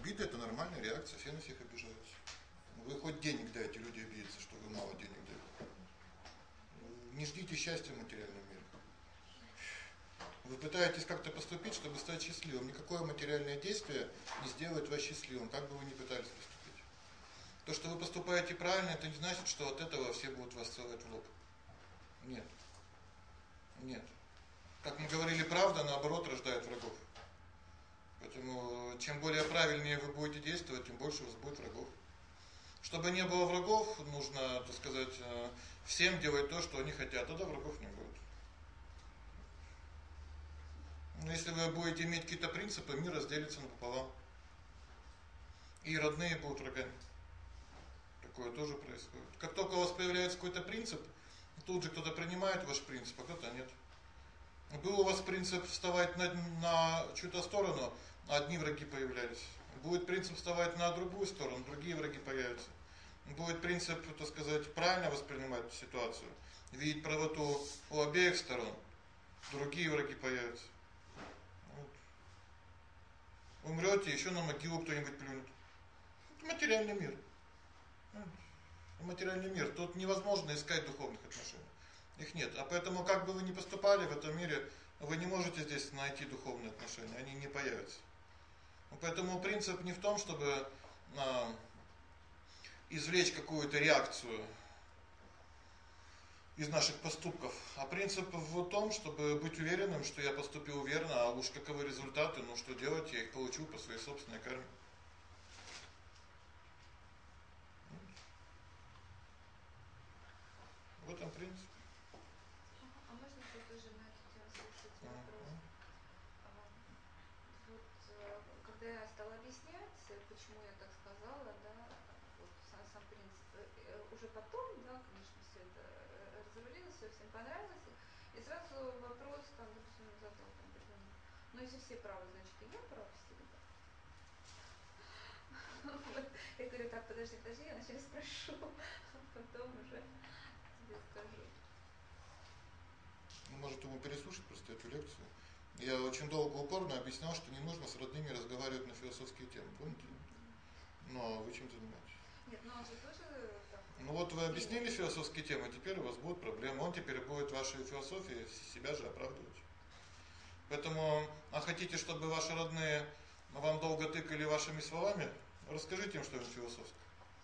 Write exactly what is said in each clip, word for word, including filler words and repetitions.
Обида – это нормальная реакция, все на всех обижаются. Вы хоть денег дайте, люди обидятся, что вы мало денег даете. Не ждите счастья в материальном мире. Вы пытаетесь как-то поступить, чтобы стать счастливым. Никакое материальное действие не сделает вас счастливым, как бы вы ни пытались поступить. То, что вы поступаете правильно, это не значит, что от этого все будут вас целовать в лоб. Нет. Нет. Как мы говорили, правда, наоборот, рождает врагов. Поэтому чем более правильнее вы будете действовать, тем больше у вас будет врагов. Чтобы не было врагов, нужно, так сказать, всем делать то, что они хотят, тогда врагов не будет. Но если вы будете иметь какие-то принципы, мир разделится напополам. И родные будут врагами. Такое тоже происходит. Как только у вас появляется какой-то принцип, тут же кто-то принимает ваш принцип, а кто-то нет. Был у вас принцип вставать на, на чью-то сторону, одни враги появлялись. Будет принцип вставать на другую сторону, другие враги появятся. Будет принцип, так сказать, правильно воспринимать ситуацию, видеть правоту у обеих сторон, другие враги появятся. Вот. Умрете, еще на могилу кто-нибудь плюнет. Это материальный мир. Материальный мир. Тут невозможно искать духовных отношений. Их нет. А поэтому, как бы вы ни поступали в этом мире, вы не можете здесь найти духовные отношения. Они не появятся. Поэтому принцип не в том, чтобы а, извлечь какую-то реакцию из наших поступков. А принцип в том, чтобы быть уверенным, что я поступил верно, а уж каковы результаты, ну что делать, я их получу по своей собственной карме. В этом принцип. А можно тоже на эту тему слушать вопрос? Вот когда я стала объяснять, почему я так сказала, да, вот сам, сам принцип, уже потом, да, конечно, все это разговорилось, все всем понравилось, и сразу вопрос там, допустим, задал там, ну если все правы, значит и я прав всегда. Вот. Я говорю, так, подожди, подожди, я вначале спрошу, а потом уже тебе скажу. Ну, может, ему переслушать просто эту лекцию. Я очень долго упорно объяснял, что не нужно с родными разговаривать на философские темы, помните? Но вы чем занимаетесь? Нет, но он же тоже... Так, ну вот вы объяснили философские темы, теперь у вас будут проблемы. Он теперь будет вашей философией себя же оправдывать. Поэтому, а хотите, чтобы ваши родные вам долго тыкали вашими словами? Расскажите им что-нибудь философское.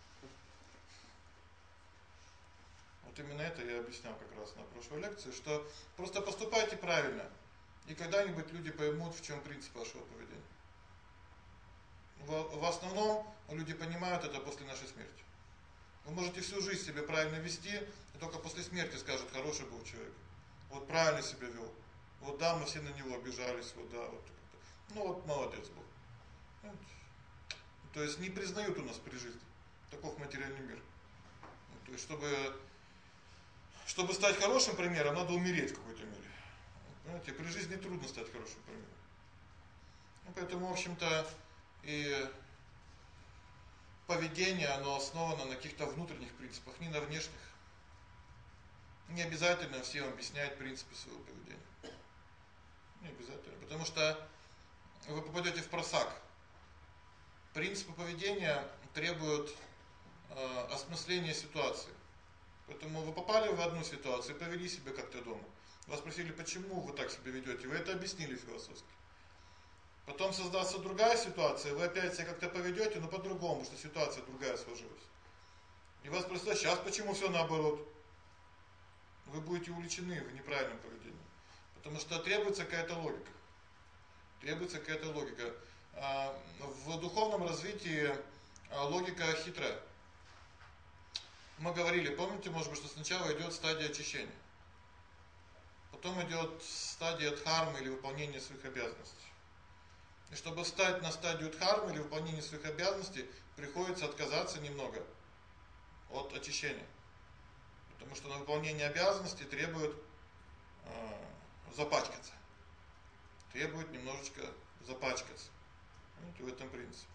Вот именно это я объяснял как раз на прошлой лекции, что просто поступайте правильно, и когда-нибудь люди поймут, в чем принцип вашего поведения. В, в основном люди понимают это после нашей смерти. Вы можете всю жизнь себя правильно вести, и только после смерти скажут, хороший был человек. Вот правильно себя вел. Вот да, мы все на него обижались, вот да, вот. Ну вот молодец был. Вот. То есть не признают у нас при жизни. Таков материальный мир. То есть чтобы чтобы стать хорошим примером, надо умереть в какой-то мере. Понимаете, при жизни трудно стать хорошим примером. Ну, поэтому, в общем-то, и поведение, оно основано на каких-то внутренних принципах, не на внешних. Не обязательно всем объяснять принципы своего поведения. Не обязательно, потому что вы попадете в просак. Принципы поведения требуют э, осмысления ситуации. Поэтому вы попали в одну ситуацию, повели себя как-то дома. Вас спросили, почему вы так себя ведете, вы это объяснили философски. Потом создастся другая ситуация, вы опять себя как-то поведете, но по-другому, что ситуация другая сложилась. И вас спросят, сейчас почему все наоборот? Вы будете увлечены в неправильном поведении. Потому что требуется какая-то логика. Требуется какая-то логика. В духовном развитии логика хитрая. Мы говорили, помните, может быть, что сначала идет стадия очищения. Потом идет стадия дхармы или выполнения своих обязанностей. И чтобы встать на стадию дхармы или выполнения своих обязанностей, приходится отказаться немного от очищения. Потому что на выполнение обязанностей требует э, запачкаться. Требует немножечко запачкаться. Вот в этом принципе.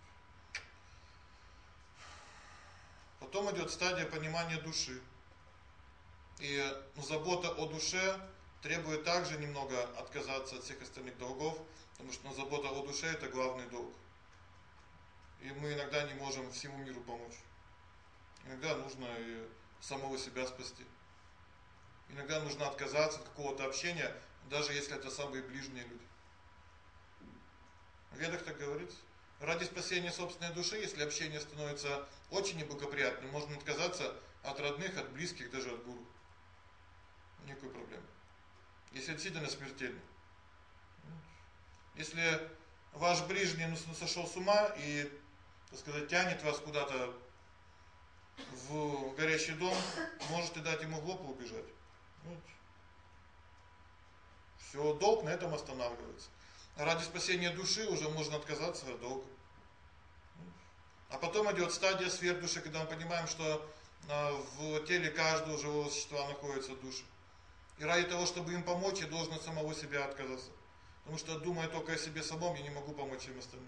Потом идет стадия понимания души. И забота о душе требует также немного отказаться от всех остальных долгов, потому что забота о душе это главный долг. И мы иногда не можем всему миру помочь. Иногда нужно и самого себя спасти. Иногда нужно отказаться от какого-то общения, даже если это самые ближние люди. В Ведах так говорится. Ради спасения собственной души, если общение становится очень неблагоприятным, можно отказаться от родных, от близких, даже от гуру. Никакой проблемы. Если это действительно смертельно. Если ваш ближний ну, сошел с ума и, так сказать, тянет вас куда-то в горящий дом, можете дать ему в лоб и убежать. Вот. Всё, долг на этом останавливается. Ради спасения души уже можно отказаться от долга. А потом идёт стадия сверхдуши, когда мы понимаем, что в теле каждого живого существа находится душа. И ради того, чтобы им помочь, я должен от самого себя отказаться. Потому что, думая только о себе самом, я не могу помочь всем остальным.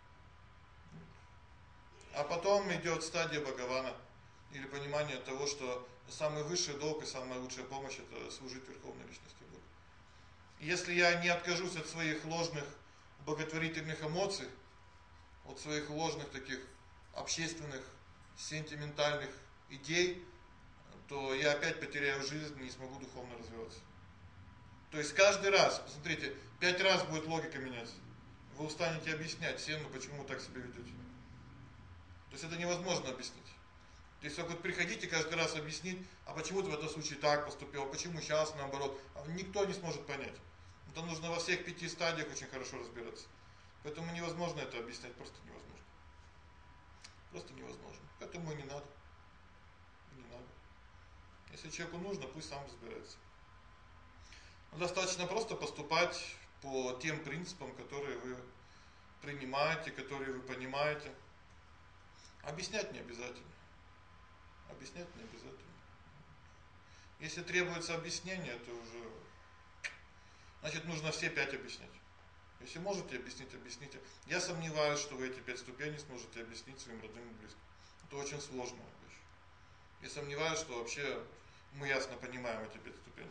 А потом идёт стадия Бхагавана, или понимание того, что самый высший долг и самая лучшая помощь это служить Верховной Личности Бога. Если я не откажусь от своих ложных боготворительных эмоций, от своих ложных таких общественных, сентиментальных идей, то я опять потеряю жизнь и не смогу духовно развиваться. То есть каждый раз, посмотрите, пять раз будет логика меняться. Вы устанете объяснять всем, ну почему вы так себя ведёте. То есть это невозможно объяснить. То есть вот приходите каждый раз объяснить, а почему ты в этом случае так поступил, а почему сейчас наоборот, никто не сможет понять. Это нужно во всех пяти стадиях очень хорошо разбираться. Поэтому невозможно это объяснять, просто невозможно. Просто невозможно. Поэтому и не надо. Не надо. Если человеку нужно, пусть сам разбирается. Достаточно просто поступать по тем принципам, которые вы принимаете, которые вы понимаете. Объяснять не обязательно. Объяснять не обязательно. Если требуется объяснение, то уже значит, нужно все пять объяснять. Если можете объяснить, объясните. Я сомневаюсь, что вы эти пять ступеней сможете объяснить своим родным и близким. Это очень сложная вещь. Я сомневаюсь, что вообще мы ясно понимаем эти пять ступеней.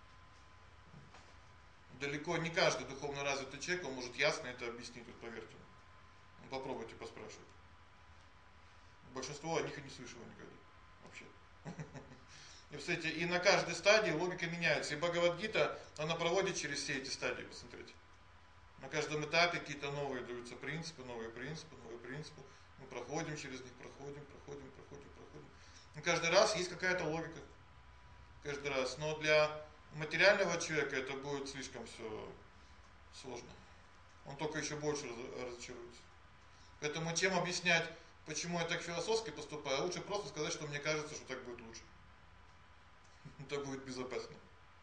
Далеко не каждый духовно развитый человек он может ясно это объяснить, вот поверьте. Ну, попробуйте поспрашивать. Большинство о них и не слышало никогда вообще. И кстати, и на каждой стадии логика меняется. И Бхагавад-гита, она проводит через все эти стадии, посмотрите. На каждом этапе какие-то новые даются принципы, новые принципы, новые принципы. Мы проходим через них, проходим, проходим, проходим, проходим. И каждый раз есть какая-то логика. Каждый раз, но для материального человека это будет слишком всё сложно. Он только ещё больше разочаруется. Поэтому чем объяснять, почему я так философски поступаю, лучше просто сказать, что мне кажется, что так будет лучше. Так будет безопаснее.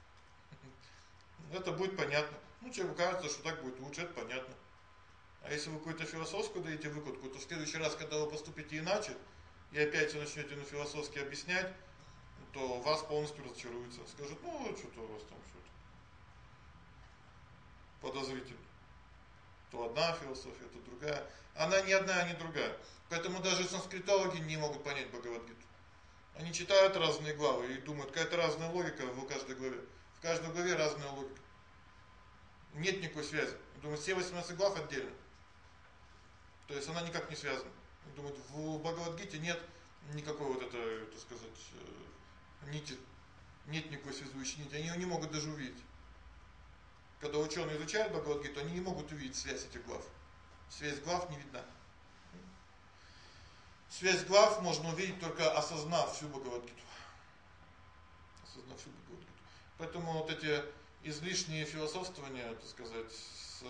Это будет понятно. Ну, человеку кажется, что так будет лучше, это понятно. А если вы какую-то философскую даёте выкладку, то в следующий раз, когда вы поступите иначе, и опять начнёте на философски объяснять, то вас полностью разочаруются. Скажут: "Ну, что-то у вас там что-то подозрительно". То одна философия, то другая. Она ни одна, ни другая. Поэтому даже санскритологи не могут понять Бхагавад-гиту. Они читают разные главы и думают, какая-то разная логика в каждой главе. В каждой главе разная логика. Нет никакой связи. Думают, все восемнадцать глав отдельно. То есть она никак не связана. Думают, в Бхагавад-гите нет никакой вот это, так сказать, нити. Нет никакой связующей нити. Они её не могут даже увидеть. Когда учёные изучают Бхагавад-гиту, они не могут увидеть связь этих глав. Связь глав не видна. Связь глав можно увидеть только осознав всю Бхагавад-гиту. Осознав всю Бхагавад-гиту. Поэтому вот эти излишние философствования, так сказать, с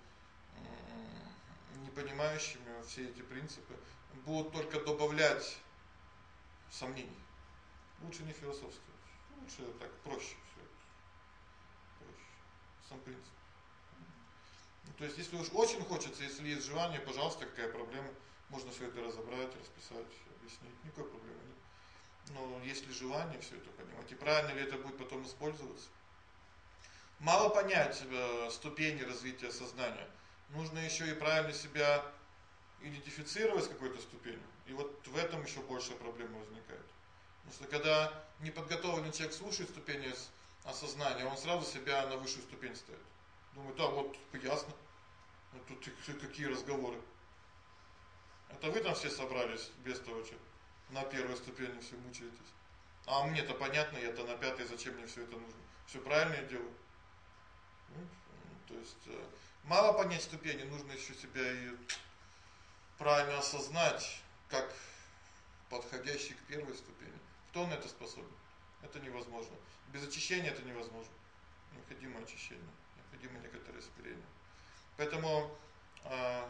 не понимающими все эти принципы, будут только добавлять сомнений. Лучше не философствовать. Лучше так проще всё. Проще. Сам принцип. То есть если уж очень хочется, если есть желание, пожалуйста, какая проблема? Можно всё это разобрать, расписать, объяснить. Никакой проблемы нет. Но если желание всё это понимать, и правильно ли это будет потом использоваться? Мало понять э, ступени развития сознания. Нужно ещё и правильно себя идентифицировать с какой-то ступенью. И вот в этом ещё большая проблема возникает. Потому что когда неподготовленный человек слушает ступени осознания, он сразу себя на высшую ступень ставит. Думает: "А вот ясно. Вот тут какие разговоры". Это вы там все собрались без того, что на первой ступени все мучаетесь. А мне-то понятно, я-то на пятой, зачем мне все это нужно? Все правильно я делаю. Ну, то есть мало понять ступени, нужно еще себя и правильно осознать, как подходящий к первой ступени. Кто на это способен? Это невозможно. Без очищения это невозможно. Необходимо очищение, необходимо некоторое смирение. Поэтому э,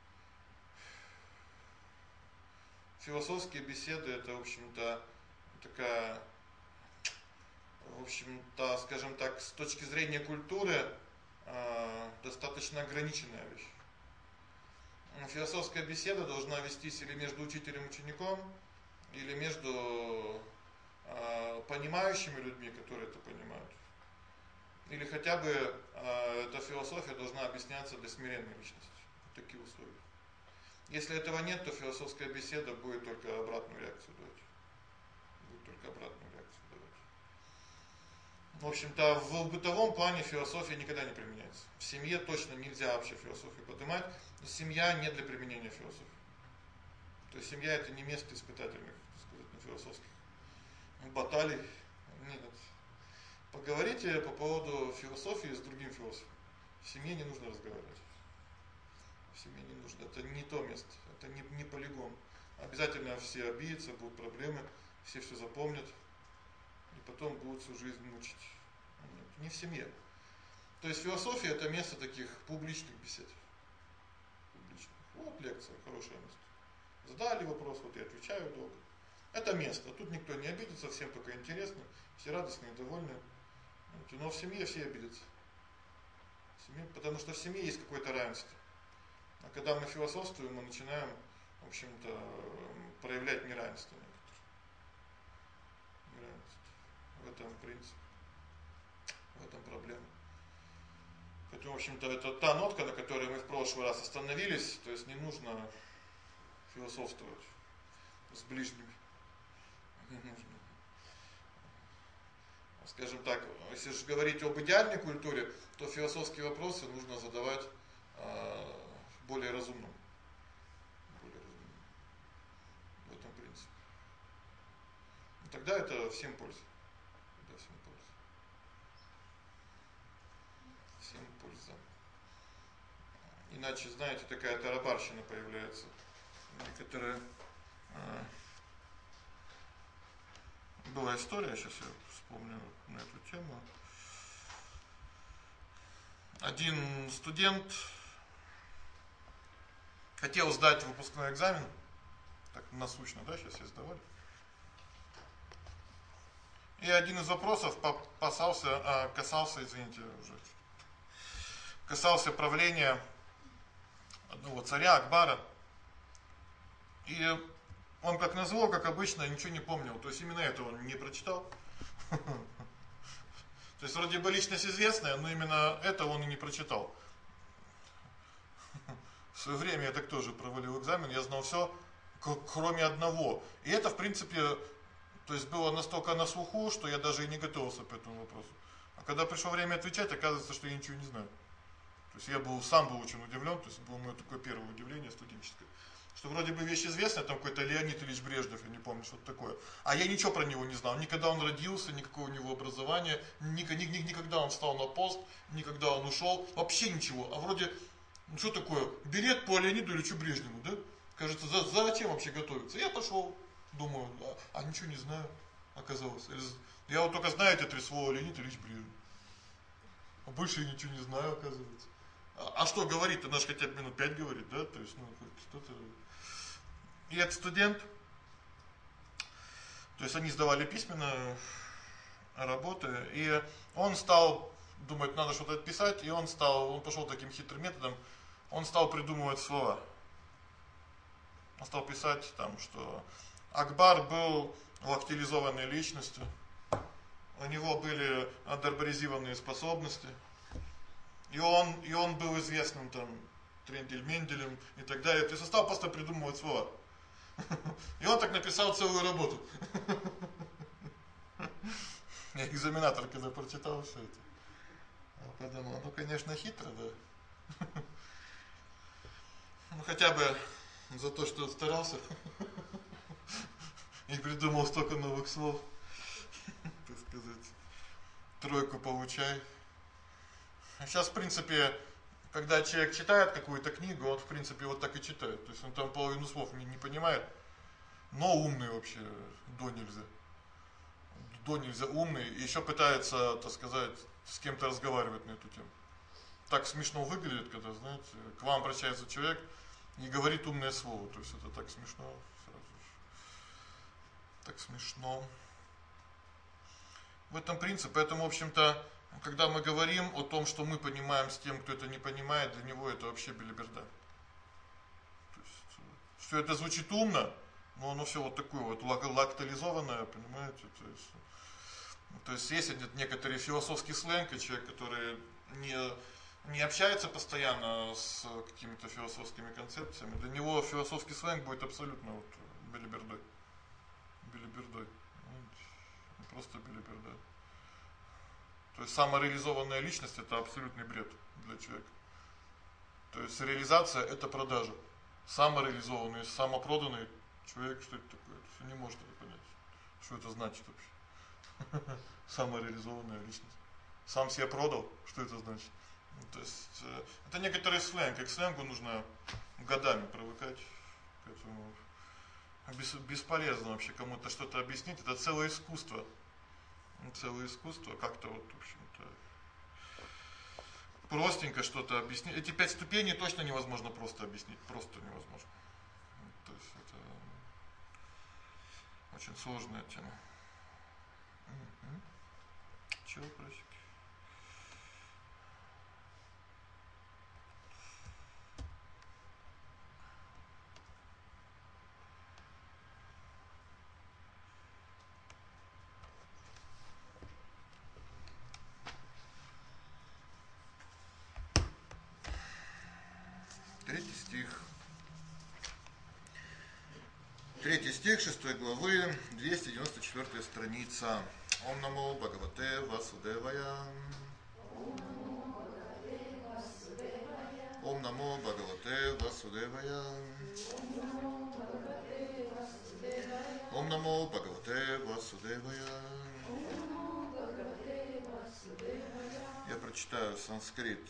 философские беседы это, в общем-то, такая, в общем-то, скажем так, с точки зрения культуры э, достаточно ограниченная вещь. Философская беседа должна вестись или между учителем и учеником, или между э, понимающими людьми, которые это понимают. Или хотя бы э, эта философия должна объясняться для смиренной личности. Вот такие условия. Если этого нет, то философская беседа будет только обратную реакцию давать. Будет только обратную реакцию давать. В общем-то, в бытовом плане философия никогда не применяется. В семье точно нельзя вообще философию поднимать. Семья не для применения философии. То есть семья это не место испытательных, так сказать, философских баталий. Нет. Поговорите по поводу философии с другим философом. В семье не нужно разговаривать. В семье не нужно. Это не то место. Это не, не полигон. Обязательно все обидятся, будут проблемы, все все запомнят. И потом будут всю жизнь мучить. Нет, не в семье. То есть философия это место таких публичных бесед. Публичных. Вот лекция, хорошее место. Задали вопрос, вот я отвечаю долго. Это место. Тут никто не обидится, всем только интересно, все радостные, довольны. Но в семье все обидятся. В семье, потому что в семье есть какое-то равенство. А когда мы философствуем, мы начинаем, в общем-то, проявлять неравенство некоторые. Неравенство. В этом принцип. В этом проблема. Поэтому, в общем-то, это та нотка, на которой мы в прошлый раз остановились, то есть не нужно философствовать с ближними. Не нужно. Скажем так, если же говорить об идеальной культуре, то философские вопросы нужно задавать э, более разумным. Более разумным. В этом принципе. И тогда это всем польза. Тогда всем польза. Всем польза. Иначе, знаете, такая тарабарщина появляется. Некоторые э, была история, сейчас я вспомню на эту тему. Один студент хотел сдать выпускной экзамен, так насущно, да, сейчас все сдавали. И один из вопросов касался, а, касался, извините, уже касался правления одного царя Акбара. И он, как назло, как обычно, ничего не помнил. То есть именно это он не прочитал. То есть вроде бы личность известная, но именно это он и не прочитал. В свое время я так тоже провалил экзамен, я знал все, кроме одного. И это, в принципе, то есть было настолько на слуху, что я даже и не готовился по этому вопросу. А когда пришло время отвечать, оказывается, что я ничего не знаю. То есть я был сам был очень удивлен, то есть было мое такое первое удивление студенческое. Что вроде бы вещь известная, там какой-то Леонид Ильич Брежнев, я не помню, что-то такое. А я ничего про него не знал. Никогда он родился, никакого у него образования, никогда, никогда он встал на пост, никогда он ушел, вообще ничего. А вроде, ну что такое, билет по Леониду Ильичу Брежневу, да? Кажется, за, зачем вообще готовиться? Я пошел, думаю, а, а ничего не знаю, оказалось. Я вот только знаю эти три слова Леонид Ильич Брежнев. А больше я ничего не знаю, оказывается. А что говорит? Она же хотя бы минут пять говорит, да? То есть, ну, что-то... И этот студент, то есть они сдавали письменно работы, и он стал думать, надо что-то отписать, и он стал, он пошел таким хитрым методом, он стал придумывать слова. Он стал писать там, что Акбар был лактилизованной личностью, у него были андербаризированные способности, и он, и он был известным там Трендель-Менделем и так далее. То есть он стал просто придумывать слова. И он так написал целую работу. Я экзаменатор, когда прочитал все это, подумал, ну, конечно, хитро, да. Ну, хотя бы за то, что старался и придумал столько новых слов, так сказать. Тройку получай. Сейчас, в принципе, когда человек читает какую-то книгу, он, в принципе, вот так и читает. То есть он там половину слов не, не понимает, но умный вообще, до нельзя. До нельзя умный, и еще пытается, так сказать, с кем-то разговаривать на эту тему. Так смешно выглядит, когда, знаете, к вам обращается человек и говорит умное слово. То есть это так смешно сразу же. Так смешно. В этом принцип. Поэтому, в общем-то, когда мы говорим о том, что мы понимаем с тем, кто это не понимает, для него это вообще белиберда. То есть, что это звучит умно, но оно все вот такое вот лактализованное, понимаете? То есть, то есть есть некоторый философский сленг, и человек, который не, не общается постоянно с какими-то философскими концепциями, для него философский сленг будет абсолютно вот белибердой. Белибердой. Просто белиберда. То есть самореализованная личность это абсолютный бред для человека. То есть реализация это продажа. Самореализованный, самопроданный человек, что это такое? Он не может это понять. Что это значит вообще? Самореализованная личность. Сам себя продал, что это значит? То есть это некоторый сленг, и к сленгу нужно годами привыкать к этому. Бес, бесполезно вообще кому-то что-то объяснить, это целое искусство. Целое искусство, как-то вот, в общем-то, простенько что-то объяснить. Эти пять ступеней точно невозможно просто объяснить, просто невозможно. То есть это очень сложная тема. Угу. Чего, вопросики? Третий стих. Третий стих шестой главы, двести девяносто четвёртая страница. Ом намо Бхагавате Васудевая. Ом намо Бхагавате Васудевая. Ом намо Бхагавате Васудевая. Я прочитаю санскрит.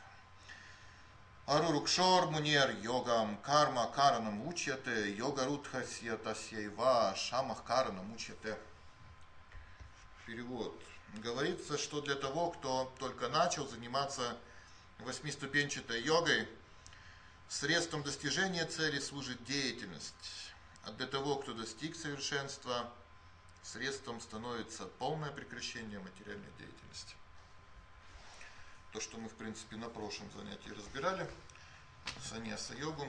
Арурукшор мунер йогам карма каранам учьяте, йога рудхасья тасьяйва шамах каранам учьяте. Перевод. Говорится, что для того, кто только начал заниматься восьмиступенчатой йогой, средством достижения цели служит деятельность. А для того, кто достиг совершенства, средством становится полное прекращение материальной деятельности. То, что мы, в принципе, на прошлом занятии разбирали, саньяса-йогу.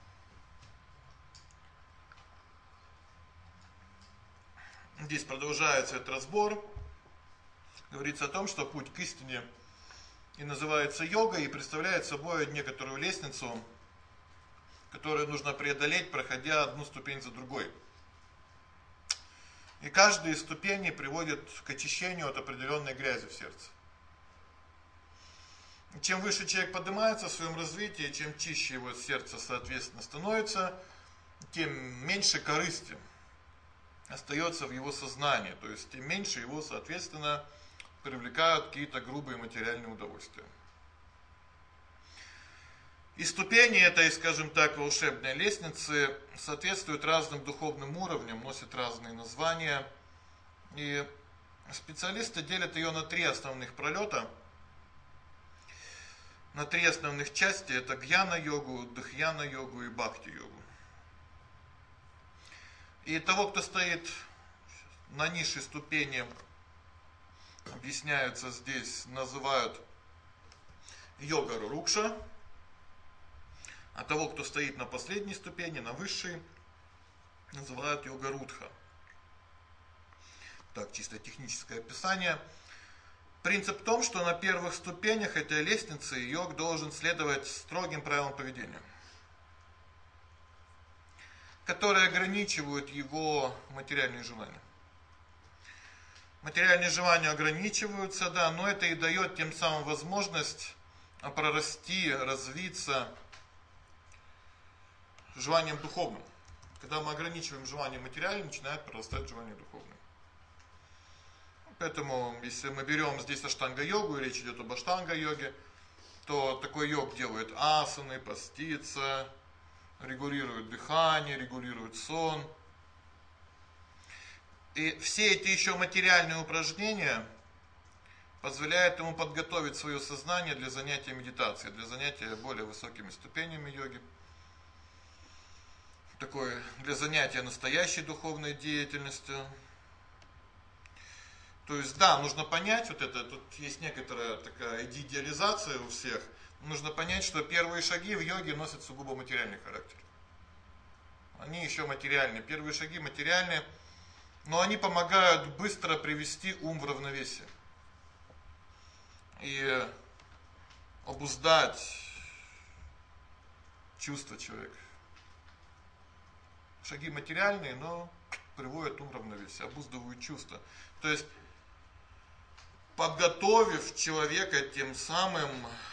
Здесь продолжается этот разбор. Говорится о том, что путь к истине и называется йога, и представляет собой некоторую лестницу, которую нужно преодолеть, проходя одну ступень за другой. И каждая из ступеней приводит к очищению от определенной грязи в сердце. Чем выше человек поднимается в своем развитии, чем чище его сердце, соответственно, становится, тем меньше корысти остается в его сознании, то есть тем меньше его, соответственно, привлекают какие-то грубые материальные удовольствия. И ступени этой, скажем так, волшебной лестницы соответствуют разным духовным уровням, носят разные названия. И специалисты делят ее на три основных пролета. На три основных части. Это гьяна-йогу, дхьяна-йогу и бхакти-йогу. И того, кто стоит на низшей ступени, объясняется здесь, называют йога-рурукша. А того, кто стоит на последней ступени, на высшей, называют йога-рудха. Так, чисто техническое описание. Принцип в том, что на первых ступенях этой лестницы йог должен следовать строгим правилам поведения, которые ограничивают его материальные желания. Материальные желания ограничиваются, да, но это и дает тем самым возможность прорасти, развиться желанием духовным. Когда мы ограничиваем желание материальное, начинает прорастать желание духовное. Поэтому, если мы берем здесь аштанга-йогу, и речь идет об аштанга-йоге, то такой йог делает асаны, постится, регулирует дыхание, регулирует сон. И все эти еще материальные упражнения позволяют ему подготовить свое сознание для занятия медитацией, для занятия более высокими ступенями йоги. Такое для занятия настоящей духовной деятельностью. То есть, да, нужно понять вот это, тут есть некоторая такая идеализация у всех. Нужно понять, что первые шаги в йоге носят сугубо материальный характер. Они еще материальные, первые шаги материальные, но они помогают быстро привести ум в равновесие. И обуздать чувства человека. Шаги материальные, но приводят ум в равновесие, обуздывают чувства. То есть подготовив человека тем самым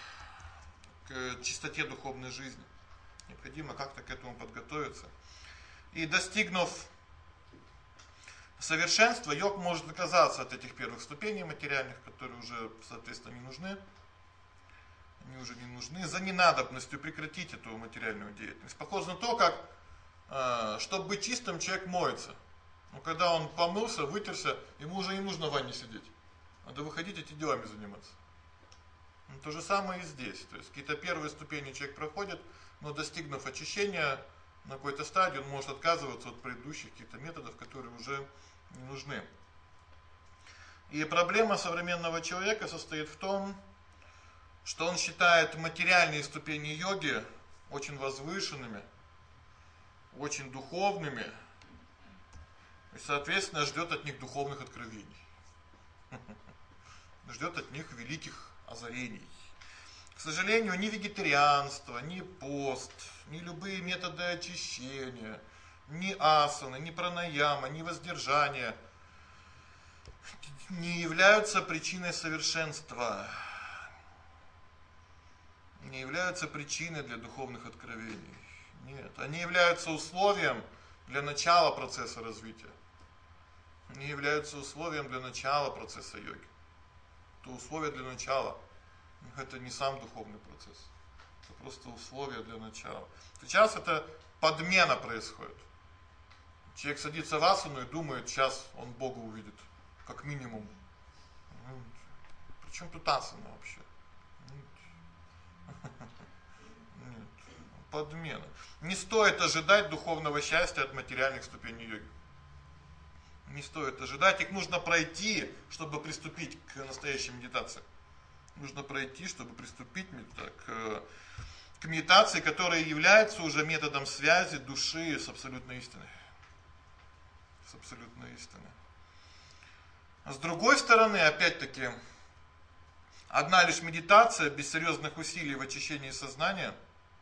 к чистоте духовной жизни. Необходимо как-то к этому подготовиться. И достигнув совершенства, йог может отказаться от этих первых ступеней материальных, которые уже, соответственно, не нужны. Они уже не нужны. За ненадобностью прекратить эту материальную деятельность. Похоже на то, как, чтобы быть чистым, человек моется. Но когда он помылся, вытерся, ему уже не нужно в ванне сидеть. Надо выходить этими делами заниматься. Ну, то же самое и здесь. То есть какие-то первые ступени человек проходит, но достигнув очищения на какой-то стадии, он может отказываться от предыдущих каких-то методов, которые уже не нужны. И проблема современного человека состоит в том, что он считает материальные ступени йоги очень возвышенными, очень духовными, и, соответственно, ждет от них духовных откровений. Ждет от них великих озарений. К сожалению, ни вегетарианство, ни пост, ни любые методы очищения, ни асаны, ни пранаяма, ни воздержание не являются причиной совершенства, не являются причиной для духовных откровений. Нет, они являются условием для начала процесса развития. Они являются условием для начала процесса йоги. Это условие для начала. Это не сам духовный процесс. Это просто условие для начала. Сейчас это подмена происходит. Человек садится в асану и думает, сейчас он Бога увидит. Как минимум. Причем тут асана вообще? Нет. Подмена. Не стоит ожидать духовного счастья от материальных ступеней йоги. Не стоит ожидать, их нужно пройти, чтобы приступить к настоящей медитации. Нужно пройти, чтобы приступить к, к медитации, которая является уже методом связи души с абсолютной истиной. С абсолютной истиной. А с другой стороны, опять-таки, одна лишь медитация без серьезных усилий в очищении сознания,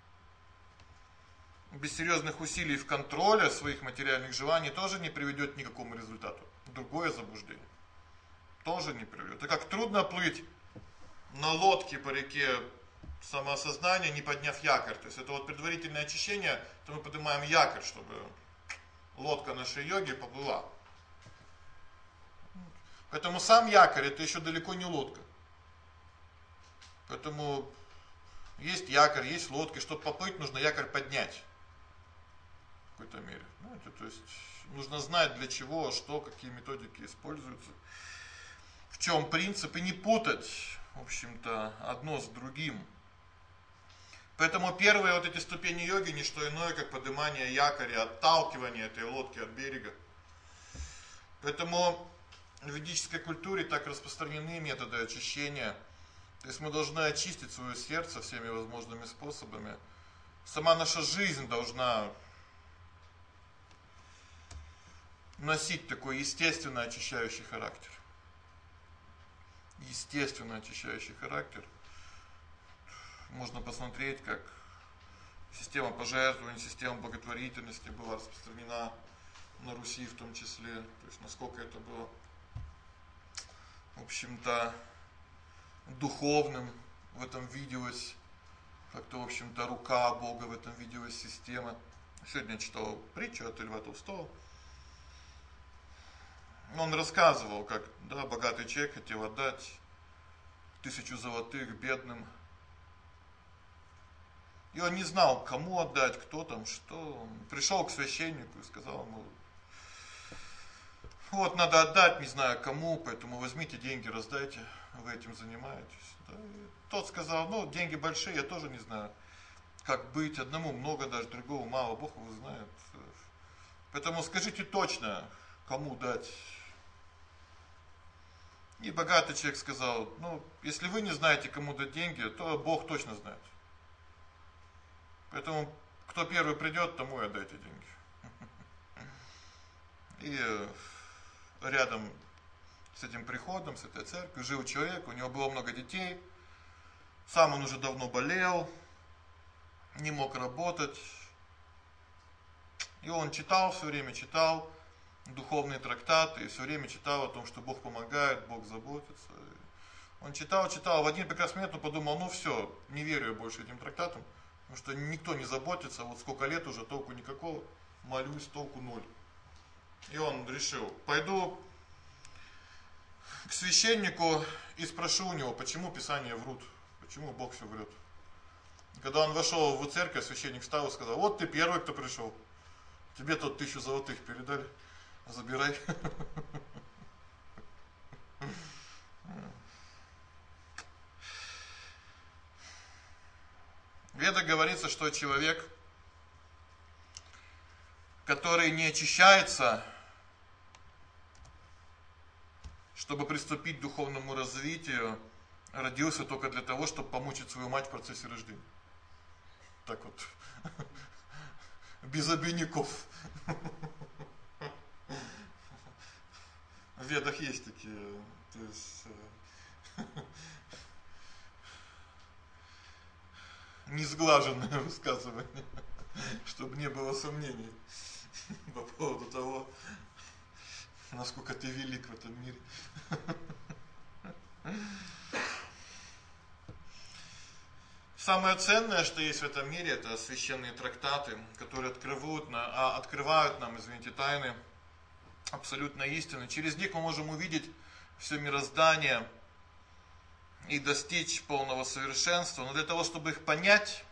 без серьезных усилий в контроле своих материальных желаний тоже не приведет к никакому результату. Другое заблуждение тоже не приведет. Это как трудно плыть на лодке по реке самоосознания, не подняв якорь. То есть это вот предварительное очищение, то мы поднимаем якорь, чтобы лодка нашей йоги поплыла. Поэтому сам якорь это еще далеко не лодка. Поэтому есть якорь, есть лодка, чтобы поплыть, нужно якорь поднять. В какой-то мере. Ну, это, то есть нужно знать для чего, что, какие методики используются, в чем принцип, и не путать, в общем-то, одно с другим. Поэтому первые вот эти ступени йоги не что иное, как поднимание якоря, отталкивание этой лодки от берега. Поэтому в ведической культуре так распространены методы очищения. То есть мы должны очистить свое сердце всеми возможными способами. Сама наша жизнь должна носить такой естественно очищающий характер. Естественно очищающий характер. Можно посмотреть, как система пожертвований, система благотворительности была распространена на Руси в том числе. То есть насколько это было, в общем-то, духовным в этом виделась, как-то, в общем-то, рука Бога в этом виделась, система. Сегодня читал притчу от Льва Толстого. Он рассказывал, как, да, богатый человек хотел отдать тысячу золотых бедным. И он не знал, кому отдать, кто там, что. Он пришел к священнику и сказал ему: вот надо отдать, не знаю кому, поэтому возьмите деньги, раздайте, вы этим занимаетесь. Да? Тот сказал: ну, деньги большие, я тоже не знаю, как быть, одному много даже, другому мало, Бог его знает. Поэтому скажите точно, кому дать. И богатый человек сказал: ну, если вы не знаете, кому дать деньги, то Бог точно знает. Поэтому, кто первый придет, тому и отдайте деньги. И рядом с этим приходом, с этой церковью жил человек, у него было много детей, сам он уже давно болел, не мог работать. И он читал, все время читал духовные трактаты, и все время читал о том, что Бог помогает, Бог заботится. Он читал, читал, в один прекрасный момент он подумал: ну все, не верю я больше этим трактатам, потому что никто не заботится, вот сколько лет уже, толку никакого, молюсь, толку ноль. И он решил: пойду к священнику и спрошу у него, почему Писания врут, почему Бог все врет. Когда он вошел в церковь, священник встал и сказал: вот ты первый, кто пришел, тебе тут тысячу золотых передали, забирай. В Ведах говорится, что человек, который не очищается, чтобы приступить к духовному развитию, родился только для того, чтобы помучить свою мать в процессе рождения. Так вот, без обиняков. В Ведах есть такие, то есть, несглаженное высказывание, чтобы не было сомнений по поводу того, насколько ты велик в этом мире. Самое ценное, что есть в этом мире, это священные трактаты, которые открывают, а, открывают нам, извините, тайны абсолютной истины. Через них мы можем увидеть все мироздание и достичь полного совершенства. Но для того, чтобы их понять,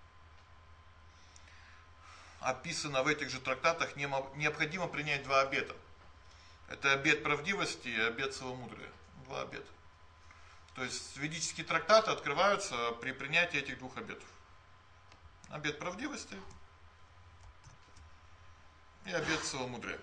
описано в этих же трактатах, необходимо принять два обета. Это обет правдивости и обет целомудрия. Два обета. То есть ведические трактаты открываются при принятии этих двух обетов. Обет правдивости и обет целомудрия.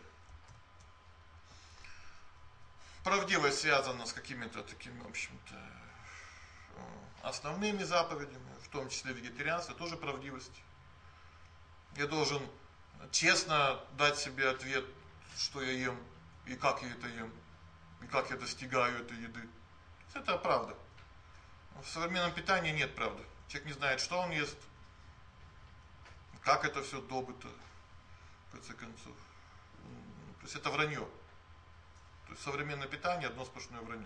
Правдивость связана с какими-то такими, в общем-то, основными заповедями, в том числе вегетарианство, тоже правдивость. Я должен честно дать себе ответ, что я ем, и как я это ем, и как я достигаю этой еды. Это правда. В современном питании нет правды. Человек не знает, что он ест, как это все добыто, в конце концов. То есть это вранье. То есть современное питание одно сплошное вранье.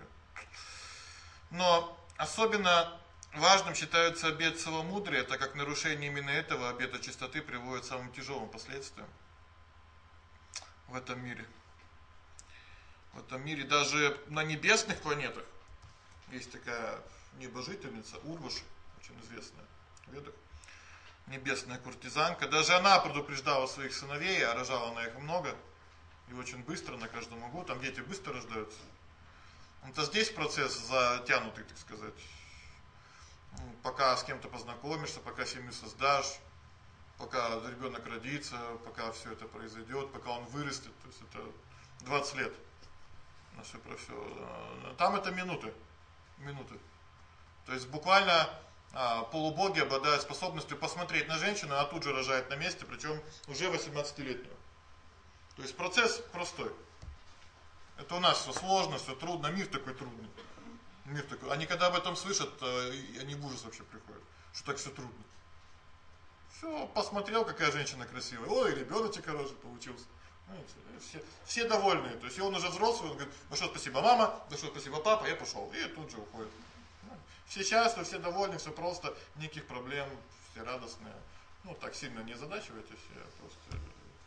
Но особенно важным считается обет целомудрия, так как нарушение именно этого обета чистоты приводит к самым тяжелым последствиям в этом мире. В этом мире даже на небесных планетах есть такая небожительница Урваши, очень известная в Ведах, небесная куртизанка. Даже она предупреждала своих сыновей, а рожала она их много и очень быстро, на каждом углу. Там дети быстро рождаются. Это здесь процесс затянутый, так сказать. Пока с кем-то познакомишься, пока семью создашь, пока ребенок родится, пока все это произойдет, пока он вырастет, то есть это двадцать лет. На все про все. Там это минуты. Минуты. То есть буквально а, полубоги обладают способностью посмотреть на женщину, а тут же рожает на месте, причем уже восемнадцатилетнюю. То есть процесс простой. Это у нас все сложно, все трудно, мир такой трудный. Мир такой. Они когда об этом слышат, они в ужас вообще приходят, что так все трудно. Все, посмотрел, какая женщина красивая. Ой, ребеночек хороший получился. Все, все довольны. То есть он уже взрослый, он говорит: ну что, спасибо мама, ну что, спасибо папа, я пошел. И тут же уходит. Все счастливы, все довольны, все просто, никаких проблем, все радостные. Ну, так сильно не озадачивайтесь, я просто...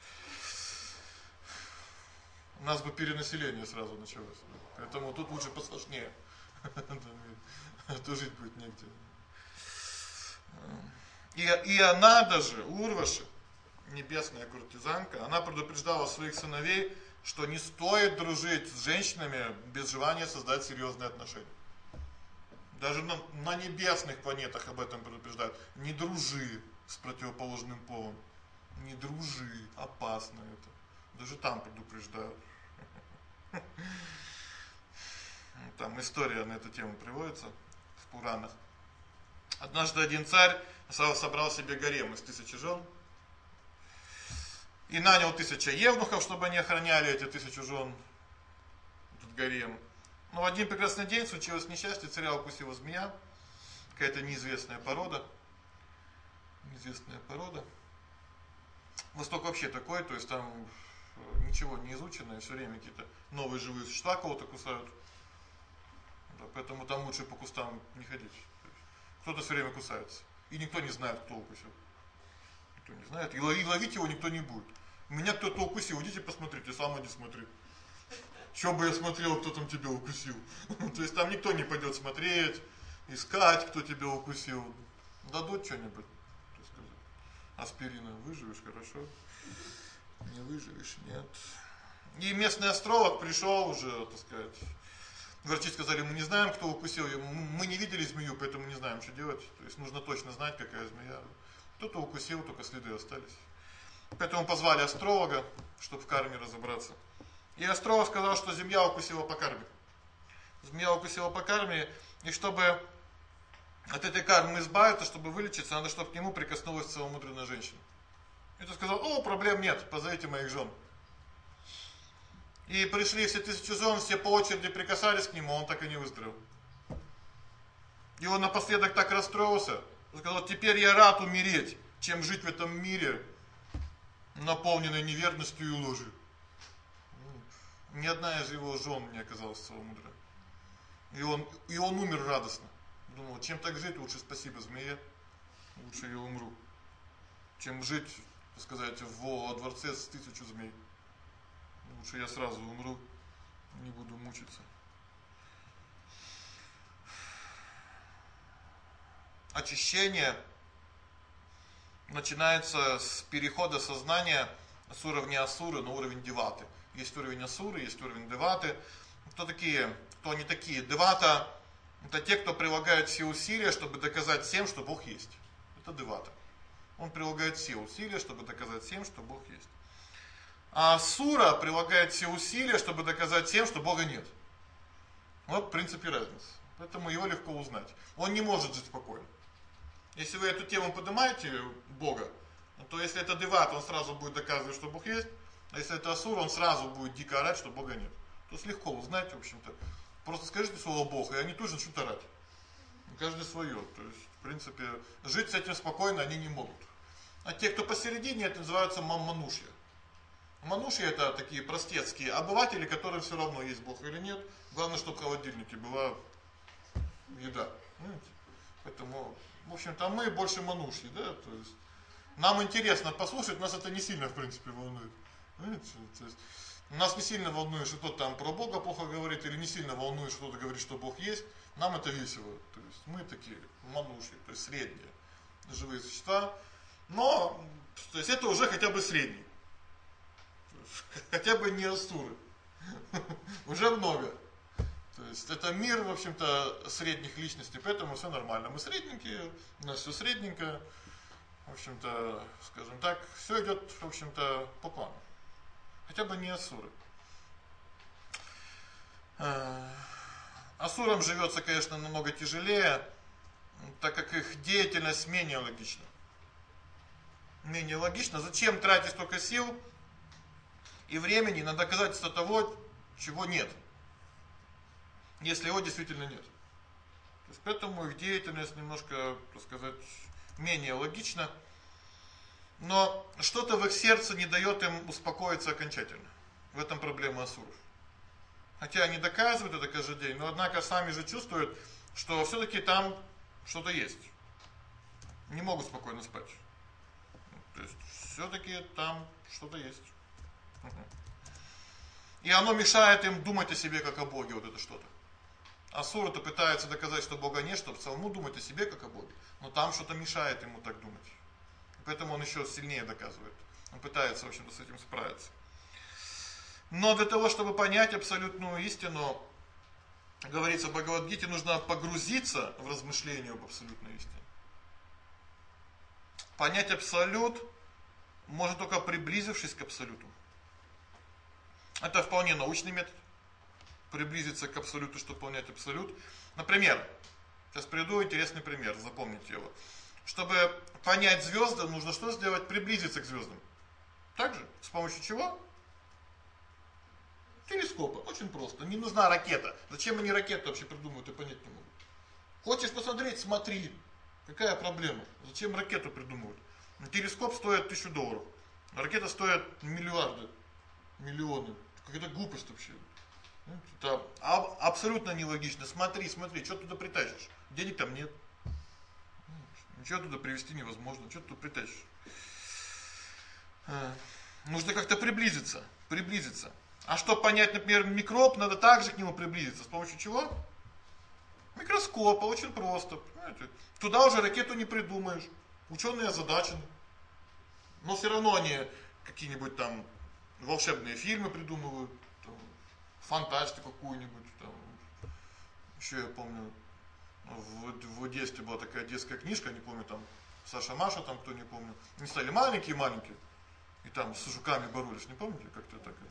У нас бы перенаселение сразу началось. Поэтому тут лучше посложнее. То жить будет негде. И, и она даже, Урваши, небесная куртизанка, она предупреждала своих сыновей, что не стоит дружить с женщинами без желания создать серьезные отношения. Даже на, на небесных планетах об этом предупреждают. Не дружи с противоположным полом. Не дружи, опасно это. Даже там предупреждают. Там история на эту тему приводится в Пуранах. Однажды один царь собрал себе гарем из тысячи жен и нанял тысячу евнухов, чтобы они охраняли эти тысячу жен, этот гарем. Но в один прекрасный день случилось несчастье, царя укусила змея, какая-то неизвестная порода. Неизвестная порода. Восток вообще такой, то есть там ничего не изучено, и все время какие-то новые живые существа кого-то кусают. Да, поэтому там лучше по кустам не ходить. Кто-то все время кусается. И никто не знает, кто укусил. Никто не знает. И ловить его никто не будет. Меня кто-то укусил, идите посмотрите, сам иди смотри. Что бы я смотрел, кто там тебя укусил. То есть там никто не пойдет смотреть, искать, кто тебя укусил. Дадут что-нибудь, так сказать. Аспирина выживешь, хорошо. Не выживешь, нет. И местный астролог пришел уже, так сказать. Врачи сказали, мы не знаем, кто укусил ее, мы не видели змею, поэтому не знаем, что делать. То есть нужно точно знать, какая змея. Кто-то укусил, только следы остались. Поэтому позвали астролога, чтобы в карме разобраться. И астролог сказал, что змея укусила по карме. Змея укусила по карме, и чтобы от этой кармы избавиться, чтобы вылечиться, надо, чтобы к нему прикоснулась целомудренная женщина. И тот сказал, о, проблем нет, позовите моих жен. И пришли все тысячи жен, все по очереди прикасались к нему, он так и не выздоровел. И он напоследок так расстроился, сказал, теперь я рад умереть, чем жить в этом мире, наполненной неверностью и ложью. Ни одна из его жен не оказалась целомудрой. И он, и он умер радостно. Думал, чем так жить, лучше спасибо змее, лучше я умру, чем жить, так сказать, в дворце с тысячу змей. Лучше я сразу умру, не буду мучиться. Очищение начинается с перехода сознания с уровня асуры на уровень деваты. Есть уровень асуры, есть уровень деваты. Кто такие? Кто они такие? Девата — это те, кто прилагают все усилия, чтобы доказать всем, что Бог есть. Это девата. Он прилагает все усилия, чтобы доказать всем, что Бог есть. А асура прилагает все усилия, чтобы доказать всем, что Бога нет. Вот в принципе разница. Поэтому его легко узнать. Он не может жить спокойно. Если вы эту тему поднимаете, Бога, то если это деват, он сразу будет доказывать, что Бог есть. А если это асура, он сразу будет дико орать, что Бога нет. То есть легко узнать, в общем-то. Просто скажите слово Бог, и они тоже начнут орать. Каждый свое. То есть, в принципе, жить с этим спокойно они не могут. А те, кто посередине, это называется манушья. Манушья — это такие простецкие обыватели, которым все равно, есть Бог или нет. Главное, чтобы в холодильнике была еда. Понимаете? Поэтому, в общем-то, мы больше манушьи, да, то есть нам интересно послушать, нас это не сильно, в принципе, волнует. Понимаете? То есть нас не сильно волнует, что кто-то там про Бога плохо говорит, или не сильно волнует, что кто-то говорит, что Бог есть. Нам это весело. То есть мы такие манушьи, то есть средние живые существа. Но, то есть это уже хотя бы средний. Хотя бы не асуры. Уже много. То есть это мир, в общем-то, средних личностей, поэтому все нормально. Мы средненькие, у нас все средненькое. В общем-то, скажем так, все идет, в общем-то, по плану. Хотя бы не асуры. Асурам живется, конечно, намного тяжелее, так как их деятельность менее логична. Менее логично. Зачем тратить столько сил и времени на доказательство того, чего нет, если его действительно нет? То есть поэтому их деятельность немножко, так сказать, менее логична. Но что-то в их сердце не дает им успокоиться окончательно. В этом проблема асуров. Хотя они доказывают это каждый день, но однако сами же чувствуют, что все-таки там что-то есть. Не могут спокойно спать. все-таки там что-то есть. И оно мешает им думать о себе как о Боге, вот это что-то. Асура-то пытается доказать, что Бога нет, чтобы самому думать о себе как о Боге. Но там что-то мешает ему так думать. Поэтому он еще сильнее доказывает. Он пытается, в общем-то, с этим справиться. Но для того, чтобы понять абсолютную истину, говорится в Бхагавад-гите, нужно погрузиться в размышления об абсолютной истине. Понять абсолют можно только приблизившись к абсолюту. Это вполне научный метод. Приблизиться к абсолюту, чтобы понять абсолют. Например, сейчас приведу интересный пример, запомните его. Чтобы понять звезды, нужно что сделать? Приблизиться к звездам. Также, с помощью чего? Телескопа. Очень просто. Не нужна ракета. Зачем они ракету вообще придумывают, я понять не могу. Хочешь посмотреть? Смотри. Какая проблема? Зачем ракету придумывают? Телескоп стоит тысячу долларов. Ракета стоит миллиарды, миллионы. Какая-то глупость вообще. Это абсолютно нелогично. Смотри, смотри, что туда притащишь? Денег там нет. Ничего туда привезти невозможно. Что туда притащишь? Нужно как-то приблизиться. Приблизиться. А чтобы понять, например, микроб, надо также к нему приблизиться. С помощью чего? Микроскопа. Очень просто. Понимаете? Туда уже ракету не придумаешь. Ученые озадачены. Но все равно они какие-нибудь там волшебные фильмы придумывают. Там, фантастику какую-нибудь. Там. Еще я помню, в, в детстве была такая детская книжка, не помню, там Саша Маша, там кто не помню. Они стали маленькие-маленькие. И там с жуками боролись. Не помните, как-то такая?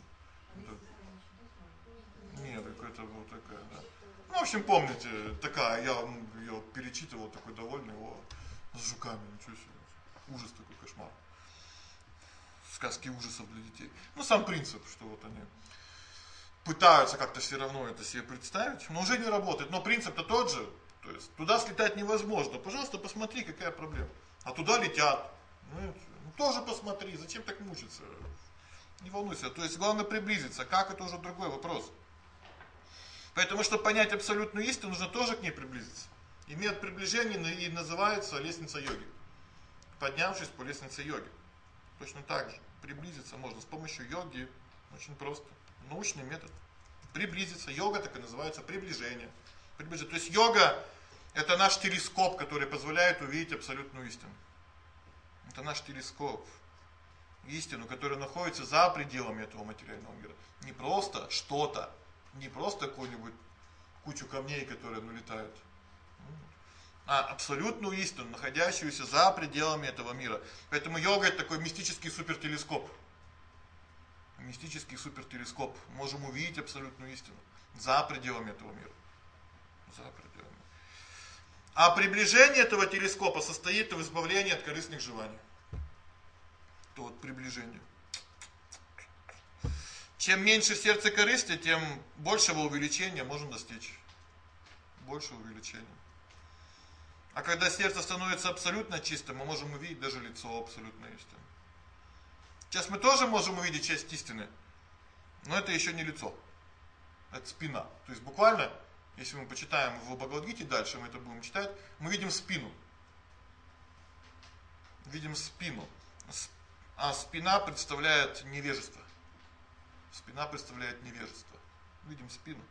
Да. Нет, какая-то была такая, да. Ну, в общем, помните, такая, я ее перечитывал, такой довольный, о, с жуками, ничего себе. Ужас такой, кошмар. Сказки ужасов для детей. Ну, сам принцип, что вот они пытаются как-то все равно это себе представить, но уже не работает. Но принцип-то тот же. То есть туда слетать невозможно. Пожалуйста, посмотри, какая проблема. А туда летят. Ну, тоже посмотри, зачем так мучиться? Не волнуйся. То есть главное приблизиться. Как, это уже другой вопрос. Поэтому, чтобы понять абсолютную истину, нужно тоже к ней приблизиться. И метод приближения и называется лестница йоги. Поднявшись по лестнице йоги. Точно так же. Приблизиться можно с помощью йоги. Очень просто. Научный метод. Приблизиться. Йога так и называется приближение. Приближение. То есть йога это наш телескоп, который позволяет увидеть абсолютную истину. Это наш телескоп. Истину, которая находится за пределами этого материального мира. Не просто что-то. Не просто какую-нибудь кучу камней, которые ну, летают. А абсолютную истину, находящуюся за пределами этого мира. Поэтому йога это такой мистический супертелескоп. Мистический супертелескоп. Можем увидеть абсолютную истину за пределами этого мира. За пределами. А приближение этого телескопа состоит в избавлении от корыстных желаний. То вот приближение. Чем меньше в сердце корысти, тем большего увеличения можем достичь. Больше увеличения. А когда сердце становится абсолютно чистым, мы можем увидеть даже лицо абсолютной истины. Сейчас мы тоже можем увидеть часть истины, но это еще не лицо. Это спина. То есть буквально, если мы почитаем в Бхагавад-гите, дальше мы это будем читать, мы видим спину. Видим спину. А спина представляет невежество. Спина представляет невежество. Видим спину.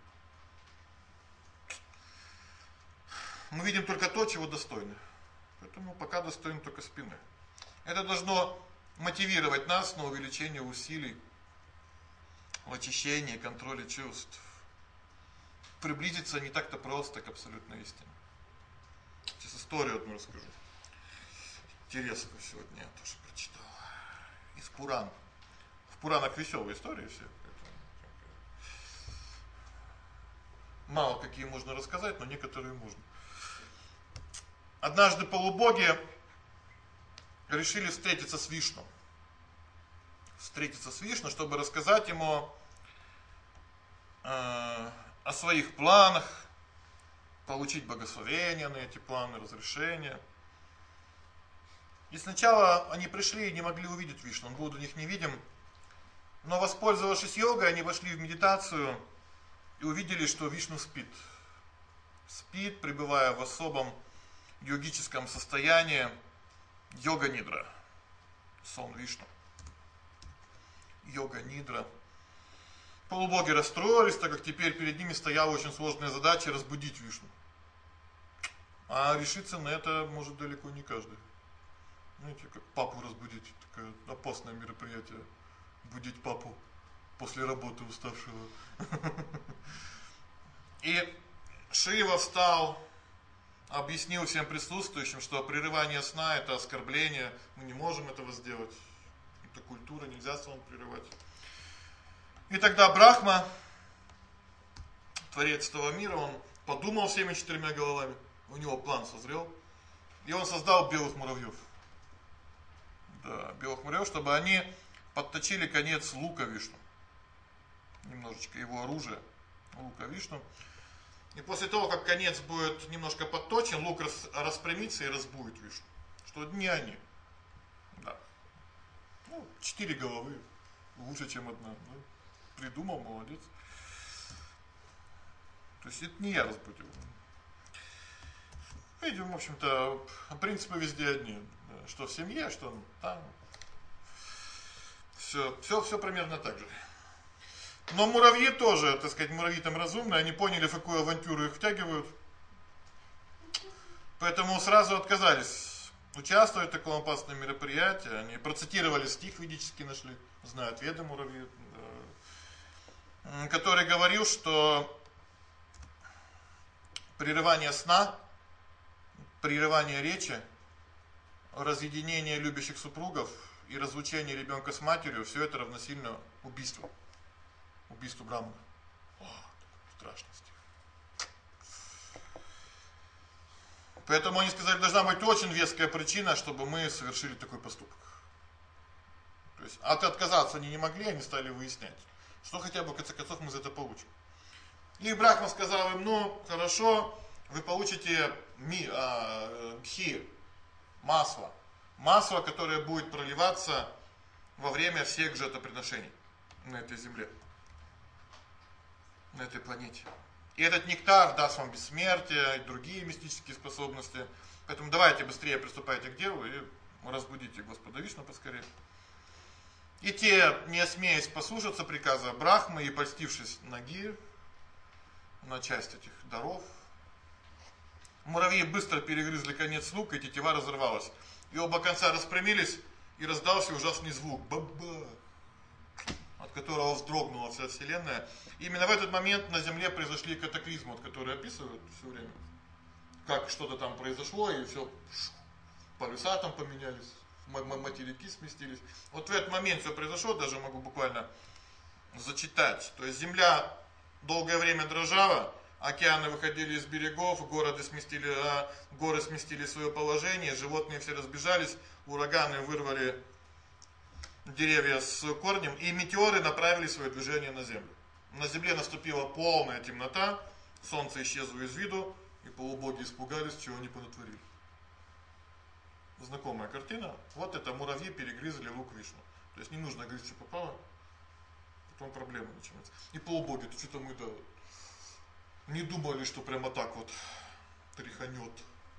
Мы видим только то, чего достойны. Поэтому пока достойны только спины. Это должно мотивировать нас на увеличение усилий в очищении, контроле чувств. Приблизиться не так-то просто к абсолютной истине. Сейчас историю одну расскажу. Интересную сегодня я тоже прочитал. Из Пуран. В Пуранах веселые истории все. Мало какие можно рассказать, но некоторые можно. Однажды полубоги решили встретиться с Вишну. Встретиться с Вишну, чтобы рассказать ему э, о своих планах, получить благословение на эти планы, разрешение. И сначала они пришли и не могли увидеть Вишну, он был для них невидим. Но воспользовавшись йогой, они вошли в медитацию и увидели, что Вишну спит. Спит, пребывая в особом йогическом состоянии йога-нидра. сон Вишну. Йога Нидра. Полубоги расстроились, так как теперь перед ними стояла очень сложная задача разбудить Вишну. А решиться на это может далеко не каждый. Знаете, как папу разбудить, такое опасное мероприятие. Будить папу после работы уставшего. И Шива встал, объяснил всем присутствующим, что прерывание сна это оскорбление, мы не можем этого сделать. Это культура, нельзя сон прерывать. И тогда Брахма, творец этого мира, он подумал всеми четырьмя головами, у него план созрел, и он создал белых муравьев. Да, белых муравьев, чтобы они подточили конец лука Вишну. Немножечко его оружия, лука Вишну. И после того, как конец будет немножко подточен, лук рас, распрямится и разбудит Вишну. Что не они. Да. Ну, четыре головы. Лучше, чем одна. Да? Придумал, молодец. То есть это не я разбудил. Видим, в общем-то, принципы везде одни. Что в семье, что там. Все, все, все примерно так же. Но муравьи тоже, так сказать, муравьи там разумные, они поняли, в какую авантюру их втягивают. Поэтому сразу отказались участвовать в таком опасном мероприятии. Они процитировали стих ведический, нашли, знают веды муравьи, да, который говорил, что прерывание сна, прерывание речи, разъединение любящих супругов и разлучение ребенка с матерью, все это равносильно убийству. Убийству Брамана. О, страшный стих. Поэтому они сказали, должна быть очень веская причина, чтобы мы совершили такой поступок. То есть от отказаться они не могли, они стали выяснять, что хотя бы в конце концов мы за это получим. И Брахма сказал им, ну, хорошо, вы получите ми, а, гхи, масло. Масло, которое будет проливаться во время всех жертвоприношений на этой земле. На этой планете. И этот нектар даст вам бессмертие и другие мистические способности. Поэтому давайте быстрее приступайте к делу и разбудите Господа Вишну поскорее. И те, не смеясь послушаться приказа Брахмы и польстившись на гир, на часть этих даров, муравьи быстро перегрызли конец лука, и тетива разорвалась. И оба конца распрямились, и раздался ужасный звук. Ба-ба! От которого вздрогнула вся вселенная. И именно в этот момент на Земле произошли катаклизмы, вот, которые описывают все время. Как что-то там произошло, и все, полюса там поменялись, материки сместились. Вот в этот момент все произошло, даже могу буквально зачитать. То есть Земля долгое время дрожала, океаны выходили из берегов, города сместили, а, горы сместили свое положение, животные все разбежались, ураганы вырвали деревья с корнем, и метеоры направили свое движение на Землю. На Земле наступила полная темнота, солнце исчезло из виду, и полубоги испугались, чего они понатворили. Знакомая картина. Вот это муравьи перегрызли лук Вишну. То есть не нужно грызть, что попало, потом проблемы начинаются. И полубоги, то что-то мы да, не думали, что прямо так вот тряханет.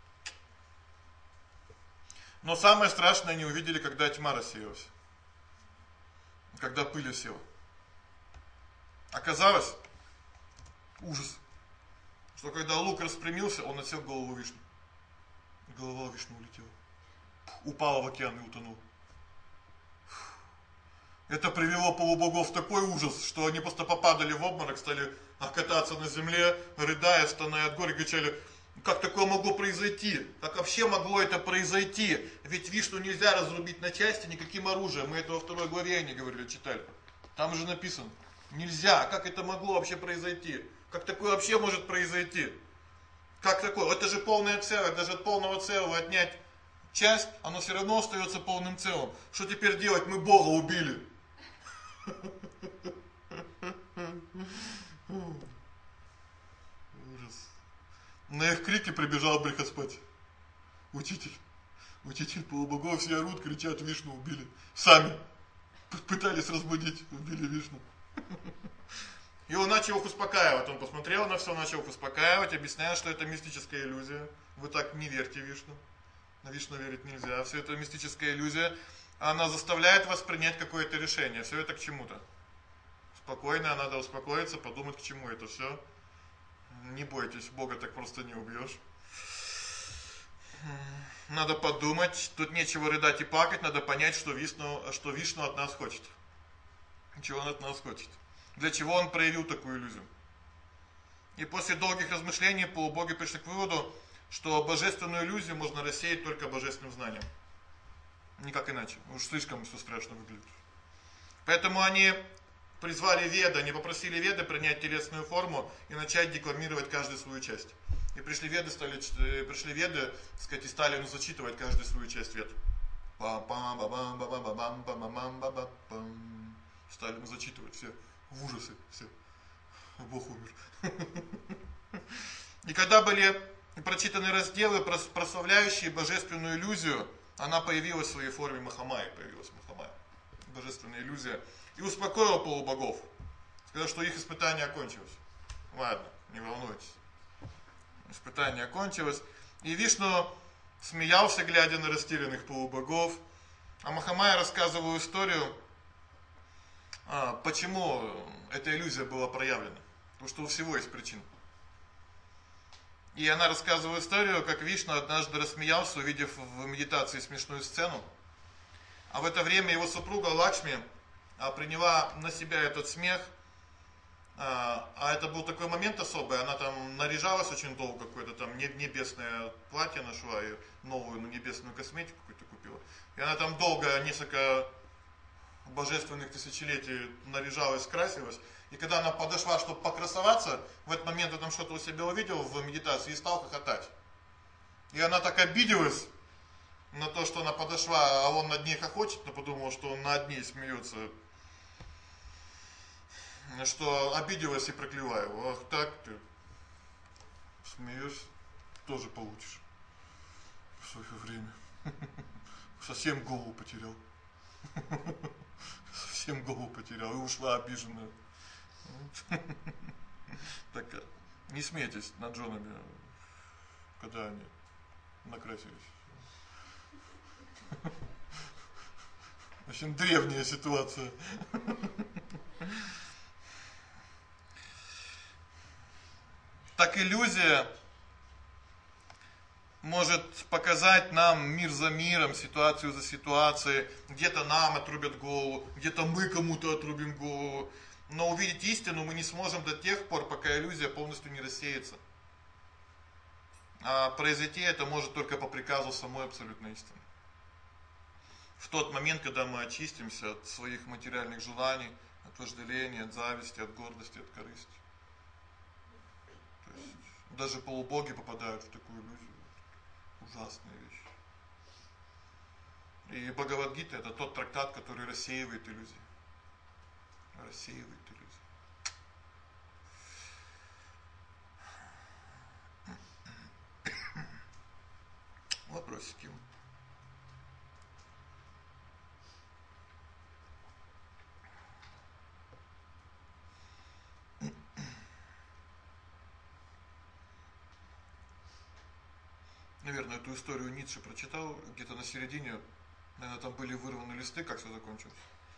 Но самое страшное они увидели, когда тьма рассеялась. Когда пыль осела. Оказалось, ужас, что когда лук распрямился, он отсек голову Вишну. Голова Вишну улетела. Упала в океан и утонула. Это привело полубогов в такой ужас, что они просто попадали в обморок, стали кататься на земле, рыдая, стоная от горя, кричали: как такое могло произойти? Как вообще могло это произойти? Ведь Вишну нельзя разрубить на части никаким оружием. Мы это во второй главе они говорили, читали. Там же написано: нельзя. Как это могло вообще произойти? Как такое вообще может произойти? Как такое? Это же полное целое. Даже от полного целого отнять часть, оно все равно остается полным целым. Что теперь делать? Мы Бога убили. Ужас. На их крики прибежал Брихаспати. Учитель, учитель полубогов, все орут, кричат: Вишну убили. Сами пытались разбудить, убили Вишну. И он начал их успокаивать. Он посмотрел на все, начал их успокаивать, объясняя, что это мистическая иллюзия. Вы так не верьте Вишну. На Вишну верить нельзя. Все это мистическая иллюзия. она заставляет вас принять какое-то решение. Все это к чему-то. Спокойно, надо успокоиться, подумать, к чему это все. Не бойтесь, Бога так просто не убьешь. Надо подумать, тут нечего рыдать и плакать, надо понять, что Вишну, что Вишну от нас хочет. Чего он от нас хочет. Для чего он проявил такую иллюзию. И после долгих размышлений полубоги пришли к выводу, что божественную иллюзию можно рассеять только божественным знанием. Никак иначе. Уж слишком всё страшно выглядит. Поэтому они призвали Веды, они попросили Веды принять телесную форму и начать декламировать каждую свою часть. И пришли Веды, стали пришли Веды, так сказать, и стали ну, зачитывать каждую свою часть Вед. Пам-пам-ба-бам-ба-бам-ба-бам-ба-бам. Стали ну, зачитывать все в ужасе, все. Бог умер. И когда были прочитаны разделы, прославляющие божественную иллюзию, она появилась в своей форме Махамайи, появилась Махамайя, божественная иллюзия, и успокоила полубогов, сказала, что их испытание окончилось. Ладно, не волнуйтесь. Испытание окончилось, и Вишну смеялся, глядя на растерянных полубогов, а Махамайя рассказывала историю, почему эта иллюзия была проявлена. Потому что у всего есть причина. И она рассказывала историю, как Вишну однажды рассмеялся, увидев в медитации смешную сцену. А в это время его супруга Лакшми приняла на себя этот смех. А это был такой момент особый, она там наряжалась очень долго, какое-то там небесное платье нашла, и новую небесную косметику какую-то купила. И она там долго, несколько божественных тысячелетий наряжалась, красилась. И когда она подошла, чтобы покрасоваться, в этот момент он там что-то у себя увидел в медитации и стал хохотать. И она так обиделась на то, что она подошла, а он над ней хохочет, но подумала, что он над ней смеется. Что обиделась и прокляла его. Ах так ты смеешься, тоже получишь в свое время. Совсем голову потерял. Совсем голову потерял и ушла обиженная. Так, не смейтесь над женами, когда они накрасились. Очень древняя ситуация. Так иллюзия может показать нам мир за миром, ситуацию за ситуацией. Где-то нам отрубят голову, где-то мы кому-то отрубим голову. Но увидеть истину мы не сможем до тех пор, пока иллюзия полностью не рассеется. А произойти это может только по приказу самой абсолютной истины. В тот момент, когда мы очистимся от своих материальных желаний, от вожделения, от зависти, от гордости, от корысти. То есть даже полубоги попадают в такую иллюзию. Ужасная вещь. И Бхагавад-гита это тот трактат, который рассеивает иллюзии. Рассеивает иллюзии. Вопросики. Наверное, эту историю Ницше прочитал, где-то на середине, наверное, там были вырваны листы, как всё закончилось.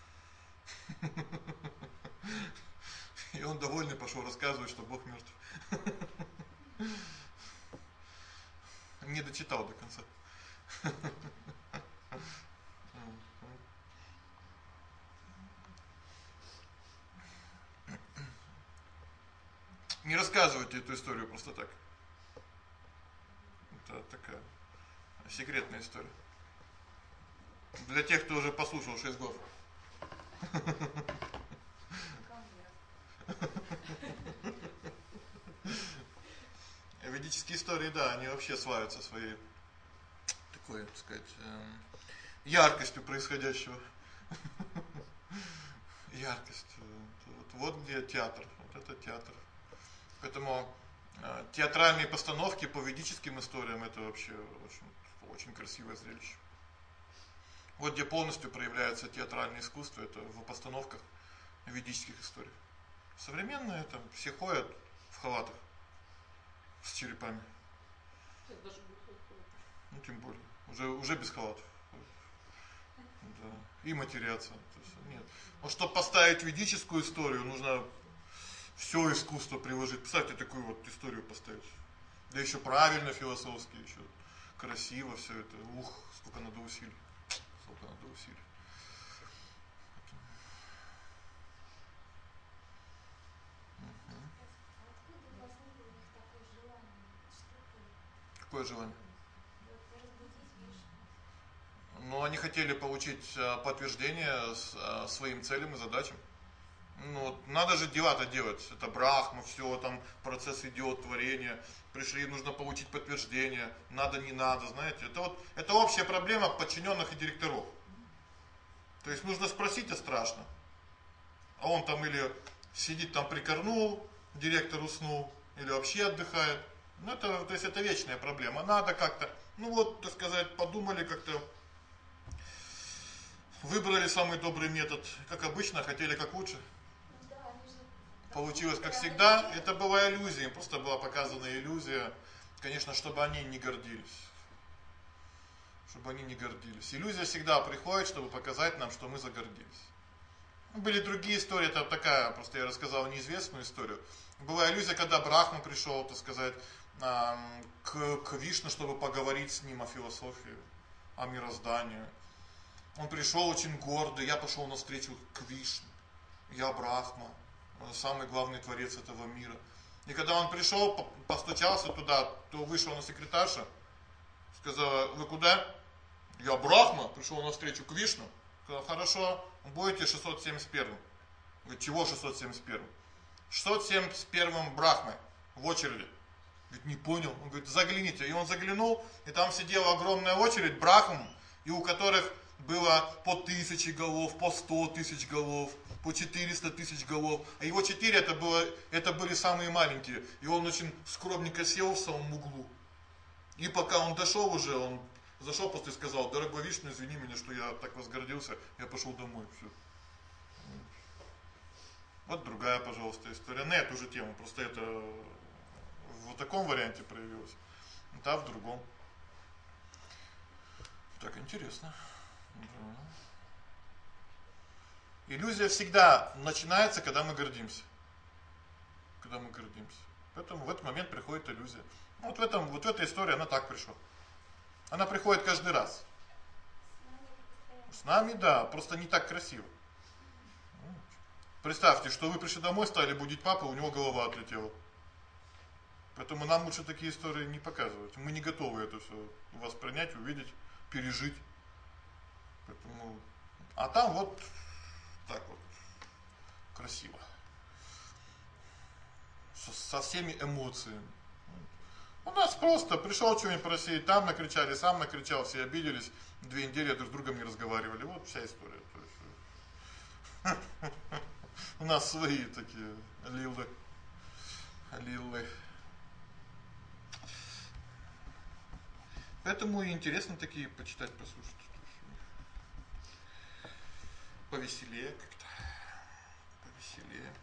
И он довольный пошел рассказывать, что Бог мертв. Не дочитал до конца. Не рассказывайте эту историю просто так. Это такая секретная история. Для тех, кто уже послушал шесть глав. Ведические истории, да, они вообще славятся своей такой, так сказать, яркостью происходящего. Яркость. Вот, вот где театр, вот это театр. Поэтому э, театральные постановки по ведическим историям это вообще очень очень красивое зрелище. Вот где полностью проявляется театральное искусство, это в постановках ведических историй. Современные там все ходят в халатах с черепами. Сейчас даже без халатов. Ну тем более, уже уже без халатов. Да. И матерятся. То есть, нет. Вот чтобы поставить ведическую историю, нужно все искусство приложить. Представьте, такую вот историю поставить. Да еще правильно философски, еще красиво все это. Ух, сколько надо усилий. Сколько надо усилий. Какое желание? Ну, они хотели получить подтверждение своим целям и задачам. Ну, вот, надо же дела-то делать. Это Брахма, все, там процесс идет, творение. Пришли, нужно получить подтверждение. Надо, не надо, знаете. Это вот, это общая проблема подчиненных и директоров. То есть нужно спросить, а страшно. А он там или сидит там прикорнул, директор уснул, или вообще отдыхает. Ну, это, то есть это вечная проблема. Надо как-то, ну вот, так сказать, подумали как-то, выбрали самый добрый метод. Как обычно, хотели как лучше. Получилось как всегда. Это была иллюзия, им просто была показана иллюзия. Конечно, чтобы они не гордились. Чтобы они не гордились. Иллюзия всегда приходит, чтобы показать нам, что мы загордились. Были другие истории, это такая, просто я рассказал неизвестную историю. Была иллюзия, когда Брахма пришел, так сказать, к, к Вишну, чтобы поговорить с ним о философии, о мироздании. Он пришел очень гордый, я пошел навстречу к Вишну. Я Брахма, самый главный творец этого мира. И когда он пришел, постучался туда, то вышел на секретарша, сказала: вы куда? Я Брахма, пришел навстречу к Вишну. Сказал: хорошо, будете шестьсот семьдесят первым. Говорит: чего шестьсот семьдесят первым? шестьсот семьдесят первым Брахмой в очереди. Говорит: не понял. Он говорит: загляните. И он заглянул, и там сидела огромная очередь Брахм, и у которых было по тысяче голов, по сто тысяч голов, по четыреста тысяч голов. А его четыре это, было, это были самые маленькие. И он очень скромненько сел в самом углу. И пока он дошел уже, он зашел просто и сказал: дорогой Вишну, извини меня, что я так возгордился, я пошел домой. Все. Вот другая, пожалуйста, история. На эту же тему, просто это в таком варианте проявилось, да, в другом. Так, интересно. Да. Иллюзия всегда начинается, когда мы гордимся. Когда мы гордимся. Поэтому в этот момент приходит иллюзия. Вот в этом, вот в этой истории она так пришла. Она приходит каждый раз. С нами, да, просто не так красиво. Представьте, что вы пришли домой, стали будить папу, у него голова отлетела. Поэтому нам лучше такие истории не показывать. Мы не готовы это все воспринять, увидеть, пережить. Поэтому... А там вот так вот красиво. Со, со всеми эмоциями. У нас просто пришел что-нибудь просить, там накричали, сам накричал, все обиделись, две недели друг с другом не разговаривали. Вот вся история. То есть... У нас свои такие лилы. Лилы. Поэтому и интересно такие почитать, послушать. Повеселее как-то. Повеселее.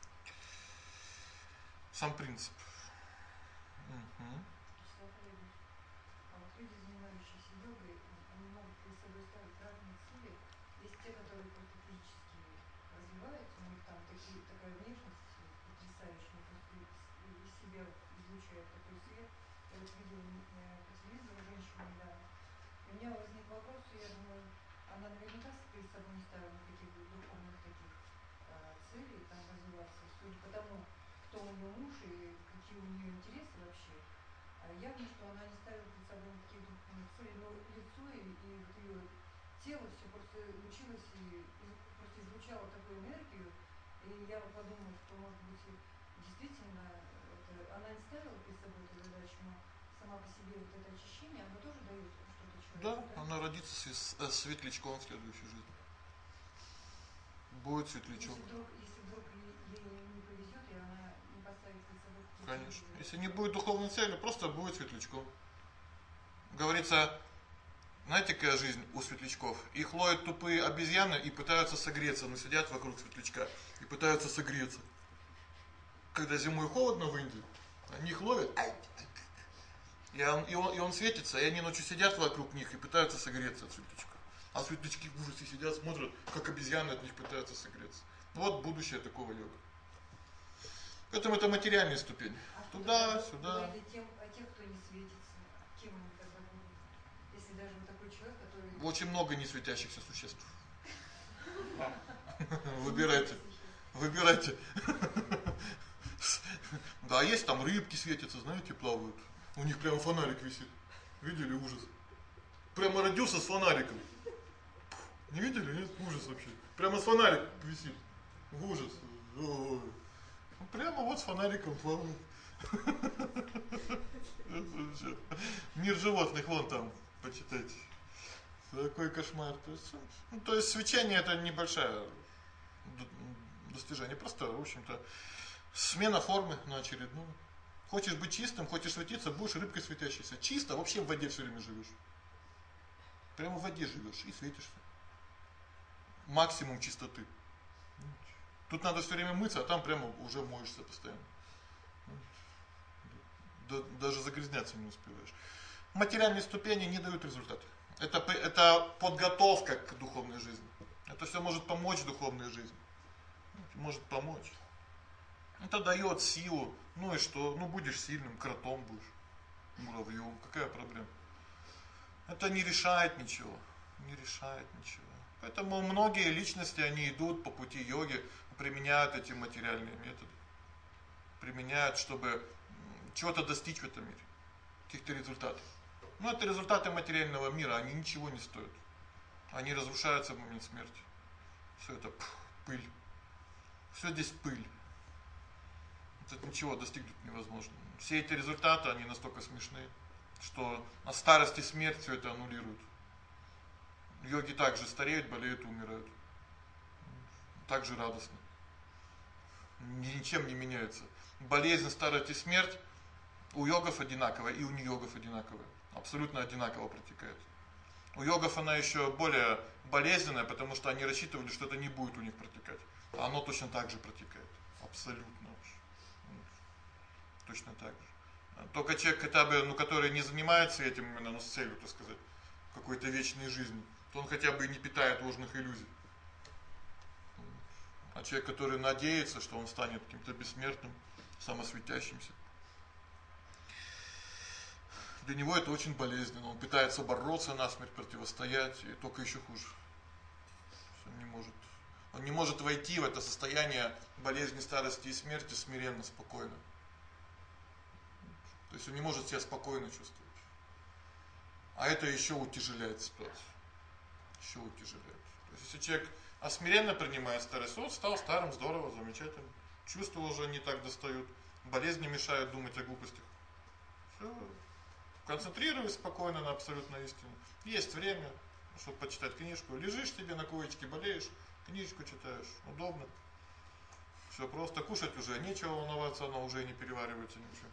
Сам принцип. Угу. А вот люди, занимающиеся йогой, они могут перед собой ставить разные цели. Есть те, которые просто физически развиваются, у них там такие, такая внешность потрясающая, просто из себя излучает такой свет. Я вот видела по телевизору женщину недавно. И у меня возник вопрос, и я думаю, она наверняка перед собой не ставила никаких духовных таких а, целей там развиваться, судя по тому, кто у нее муж и какие у нее интересы вообще. А явно, что она не ставила перед собой никаких духовных целей, но лицо и, и вот ее тело все просто лучилось и, и просто излучало такую энергию. И я подумала, что может быть действительно это, она не ставила перед собой эту задачу, но сама по себе вот это очищение, оно тоже дает что-то человеку. Да, да? она родится светлячком в следующей жизни. Будет светлячок. Если вдруг, если вдруг ей не повезет, и она не поставит перед собой... Конечно. Если не будет духовной цели, просто будет светлячком. Говорится, знаете, какая жизнь у светлячков? Их ловят тупые обезьяны и пытаются согреться, но сидят вокруг светлячка и пытаются согреться. Когда зимой холодно в Индии, они их ловят, и он, и он, и он светится, и они ночью сидят вокруг них и пытаются согреться от светлячка. А светлячки в ужасе сидят, смотрят, как обезьяны от них пытаются согреться. Вот будущее такого йога. Поэтому это материальная ступень. А Туда, сюда. Тем, а тех, кто не светится, кем они тогда будут? Если даже вот такой человек, который... Очень много не светящихся существ. Выбирайте. Выбирайте. Да, есть там рыбки светятся, знаете, плавают. У них прямо фонарик висит. Видели? Ужас. Прямо родился с фонариком. Не видели? Нет? Ужас вообще. Прямо с фонариком висит. Ужас. Ой. Прямо вот с фонариком плавает. Мир животных вон там, почитайте. Такой кошмар. То есть, ну, то есть свечение это небольшое достижение. Просто, в общем-то, смена формы на очередную. Хочешь быть чистым, хочешь светиться, будешь рыбкой светящейся. Чисто, вообще в воде все время живешь. Прямо в воде живешь и светишься. Максимум чистоты. Тут надо все время мыться, а там прямо уже моешься постоянно. Даже загрязняться не успеваешь. Материальные ступени не дают результата. Это, это подготовка к духовной жизни. Это все может помочь духовной жизни. Может помочь. Это дает силу. Ну и что? Ну будешь сильным, кротом будешь. Муравьем. Какая проблема? Это не решает ничего. Не решает ничего. Поэтому многие личности, они идут по пути йоги, применяют эти материальные методы. Применяют, чтобы чего-то достичь в этом мире. Каких-то результатов. Но это результаты материального мира, они ничего не стоят. Они разрушаются в момент смерти. Все это пф, пыль. Все здесь пыль. Это ничего достигнуть невозможно. Все эти результаты, они настолько смешные, что на старости смерть все это аннулирует. Йоги также стареют, болеют и умирают. Также радостно. Ничем не меняется. Болезнь, старость и смерть у йогов одинаковая, и у не-йогов одинаковая. Абсолютно одинаково протекает. У йогов она еще более болезненная, потому что они рассчитывали, что это не будет у них протекать. А оно точно так же протекает. Абсолютно. Точно так же. Только человек, хотя бы, ну, который не занимается этим именно, ну, с целью, так сказать, какой-то вечной жизни, то он хотя бы и не питает ложных иллюзий. А человек, который надеется, что он станет каким-то бессмертным, самосветящимся, для него это очень болезненно. Он пытается бороться насмерть, противостоять, и только еще хуже. Он не может, он не может войти в это состояние болезни, старости и смерти смиренно, спокойно. То есть он не может себя спокойно чувствовать. А это еще утяжеляет ситуацию. Еще утяжеляет. То есть если человек смиренно принимает старость, вот стал старым, здорово, замечательно. Чувства уже не так достают. Болезни мешают думать о глупостях. Все. Концентрируйся спокойно на абсолютной истине. Есть время, чтобы почитать книжку. Лежишь себе на коечке, болеешь, книжку читаешь. Удобно. Все просто. Кушать уже нечего волноваться, оно уже не переваривается ничего.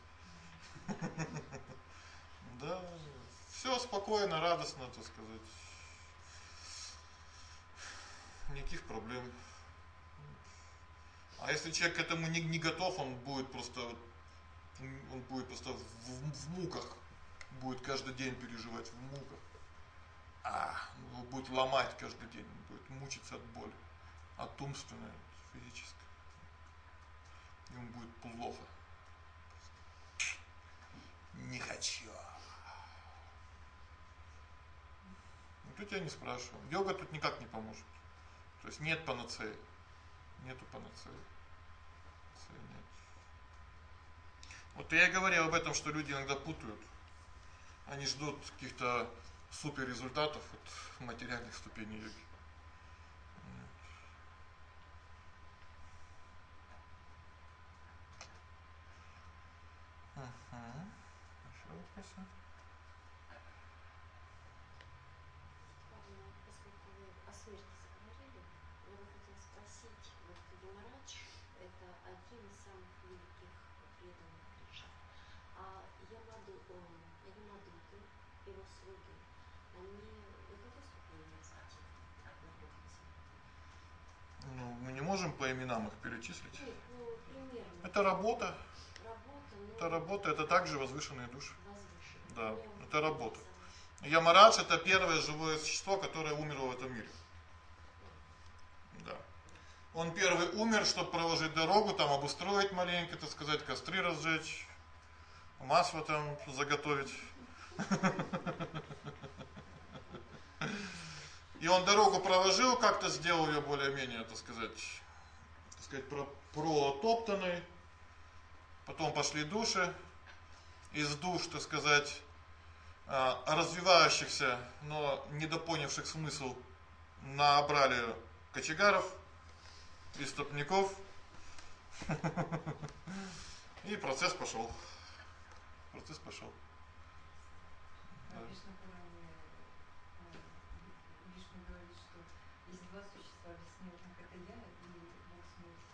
Да, все спокойно, радостно, так сказать. Никаких проблем. А если человек к этому не, не готов, он будет просто, он будет просто в, в, в муках, будет каждый день переживать в муках. А, его будет ломать каждый день, он будет мучиться от боли, от умственной, от физической. Ему будет плохо. Не хочу. Ну, тут я не спрашиваю. Йога тут никак не поможет. То есть нет панацеи. Нету панацеи. Нет. Вот я и говорил об этом, что люди иногда путают. Они ждут каких-то супер результатов от материальных ступеней йоги. Угу. Еще вопросы? Поскольку вы о смерти заговорили, я бы хотела спросить, вот Ямарадж – это один из самых великих преданных Кришны. А Ямаду, Ямадуты, его слуги, они на какой ступени развития находятся? Ну, мы не можем по именам их перечислить. Нет, ну, примерно. Это работа. Работа, но... Это работа, это также возвышенные души. Возвышенные. Да, Но это работа. Ямарадж — это первое живое существо, которое умерло в этом мире. Да. Он первый умер, чтобы проложить дорогу, там обустроить маленько, так сказать, костры разжечь, масло там заготовить. И он дорогу проложил, как-то сделал её более-менее, так сказать, так сказать, про протоптанной. Потом пошли души. Из душ, так сказать, развивающихся, но недопонявших смысл, набрали кочегаров, истопников. И процесс пошёл. Процесс пошёл. Да. Вишну Пуране, Вишну говорит, что есть два существа бессмертных, это я и Бог смерти.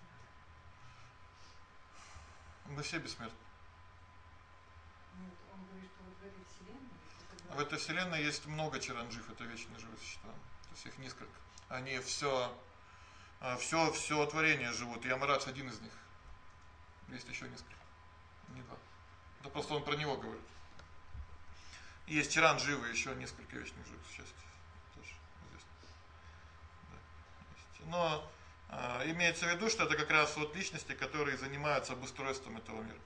Мы все бессмертны. Ну, он говорит, что вот в этой вселенной, в этой вселенной есть много чаранджив, это вечные живые существа. То есть их несколько. Они всё всё всё творение живут. И Ямарадж один из них. Есть ещё несколько. Не два. Да просто он про него говорит. Есть чарандживы, ещё несколько вечных живых существ. Тоже известно. Да. Но э, имеется в виду, что это как раз вот личности, которые занимаются обустройством этого мира.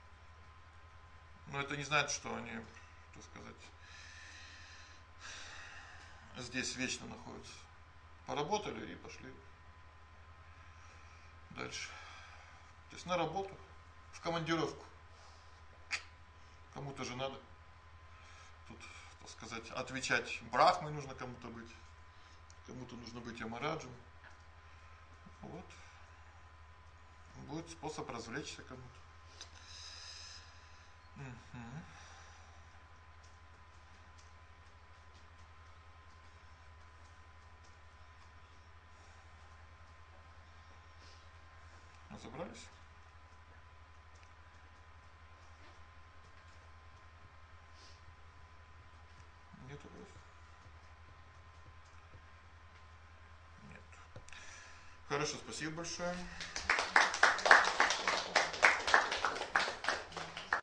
Но это не значит, что они, так сказать, здесь вечно находятся. Поработали и пошли дальше. То есть на работу, в командировку. Кому-то же надо тут, так сказать, отвечать. Брахмой нужно кому-то быть. Кому-то нужно быть Ямараджем. Вот. Будет способ развлечься кому-то. Угу. Разобрались? Нет вопросов? Нет. Хорошо, спасибо большое.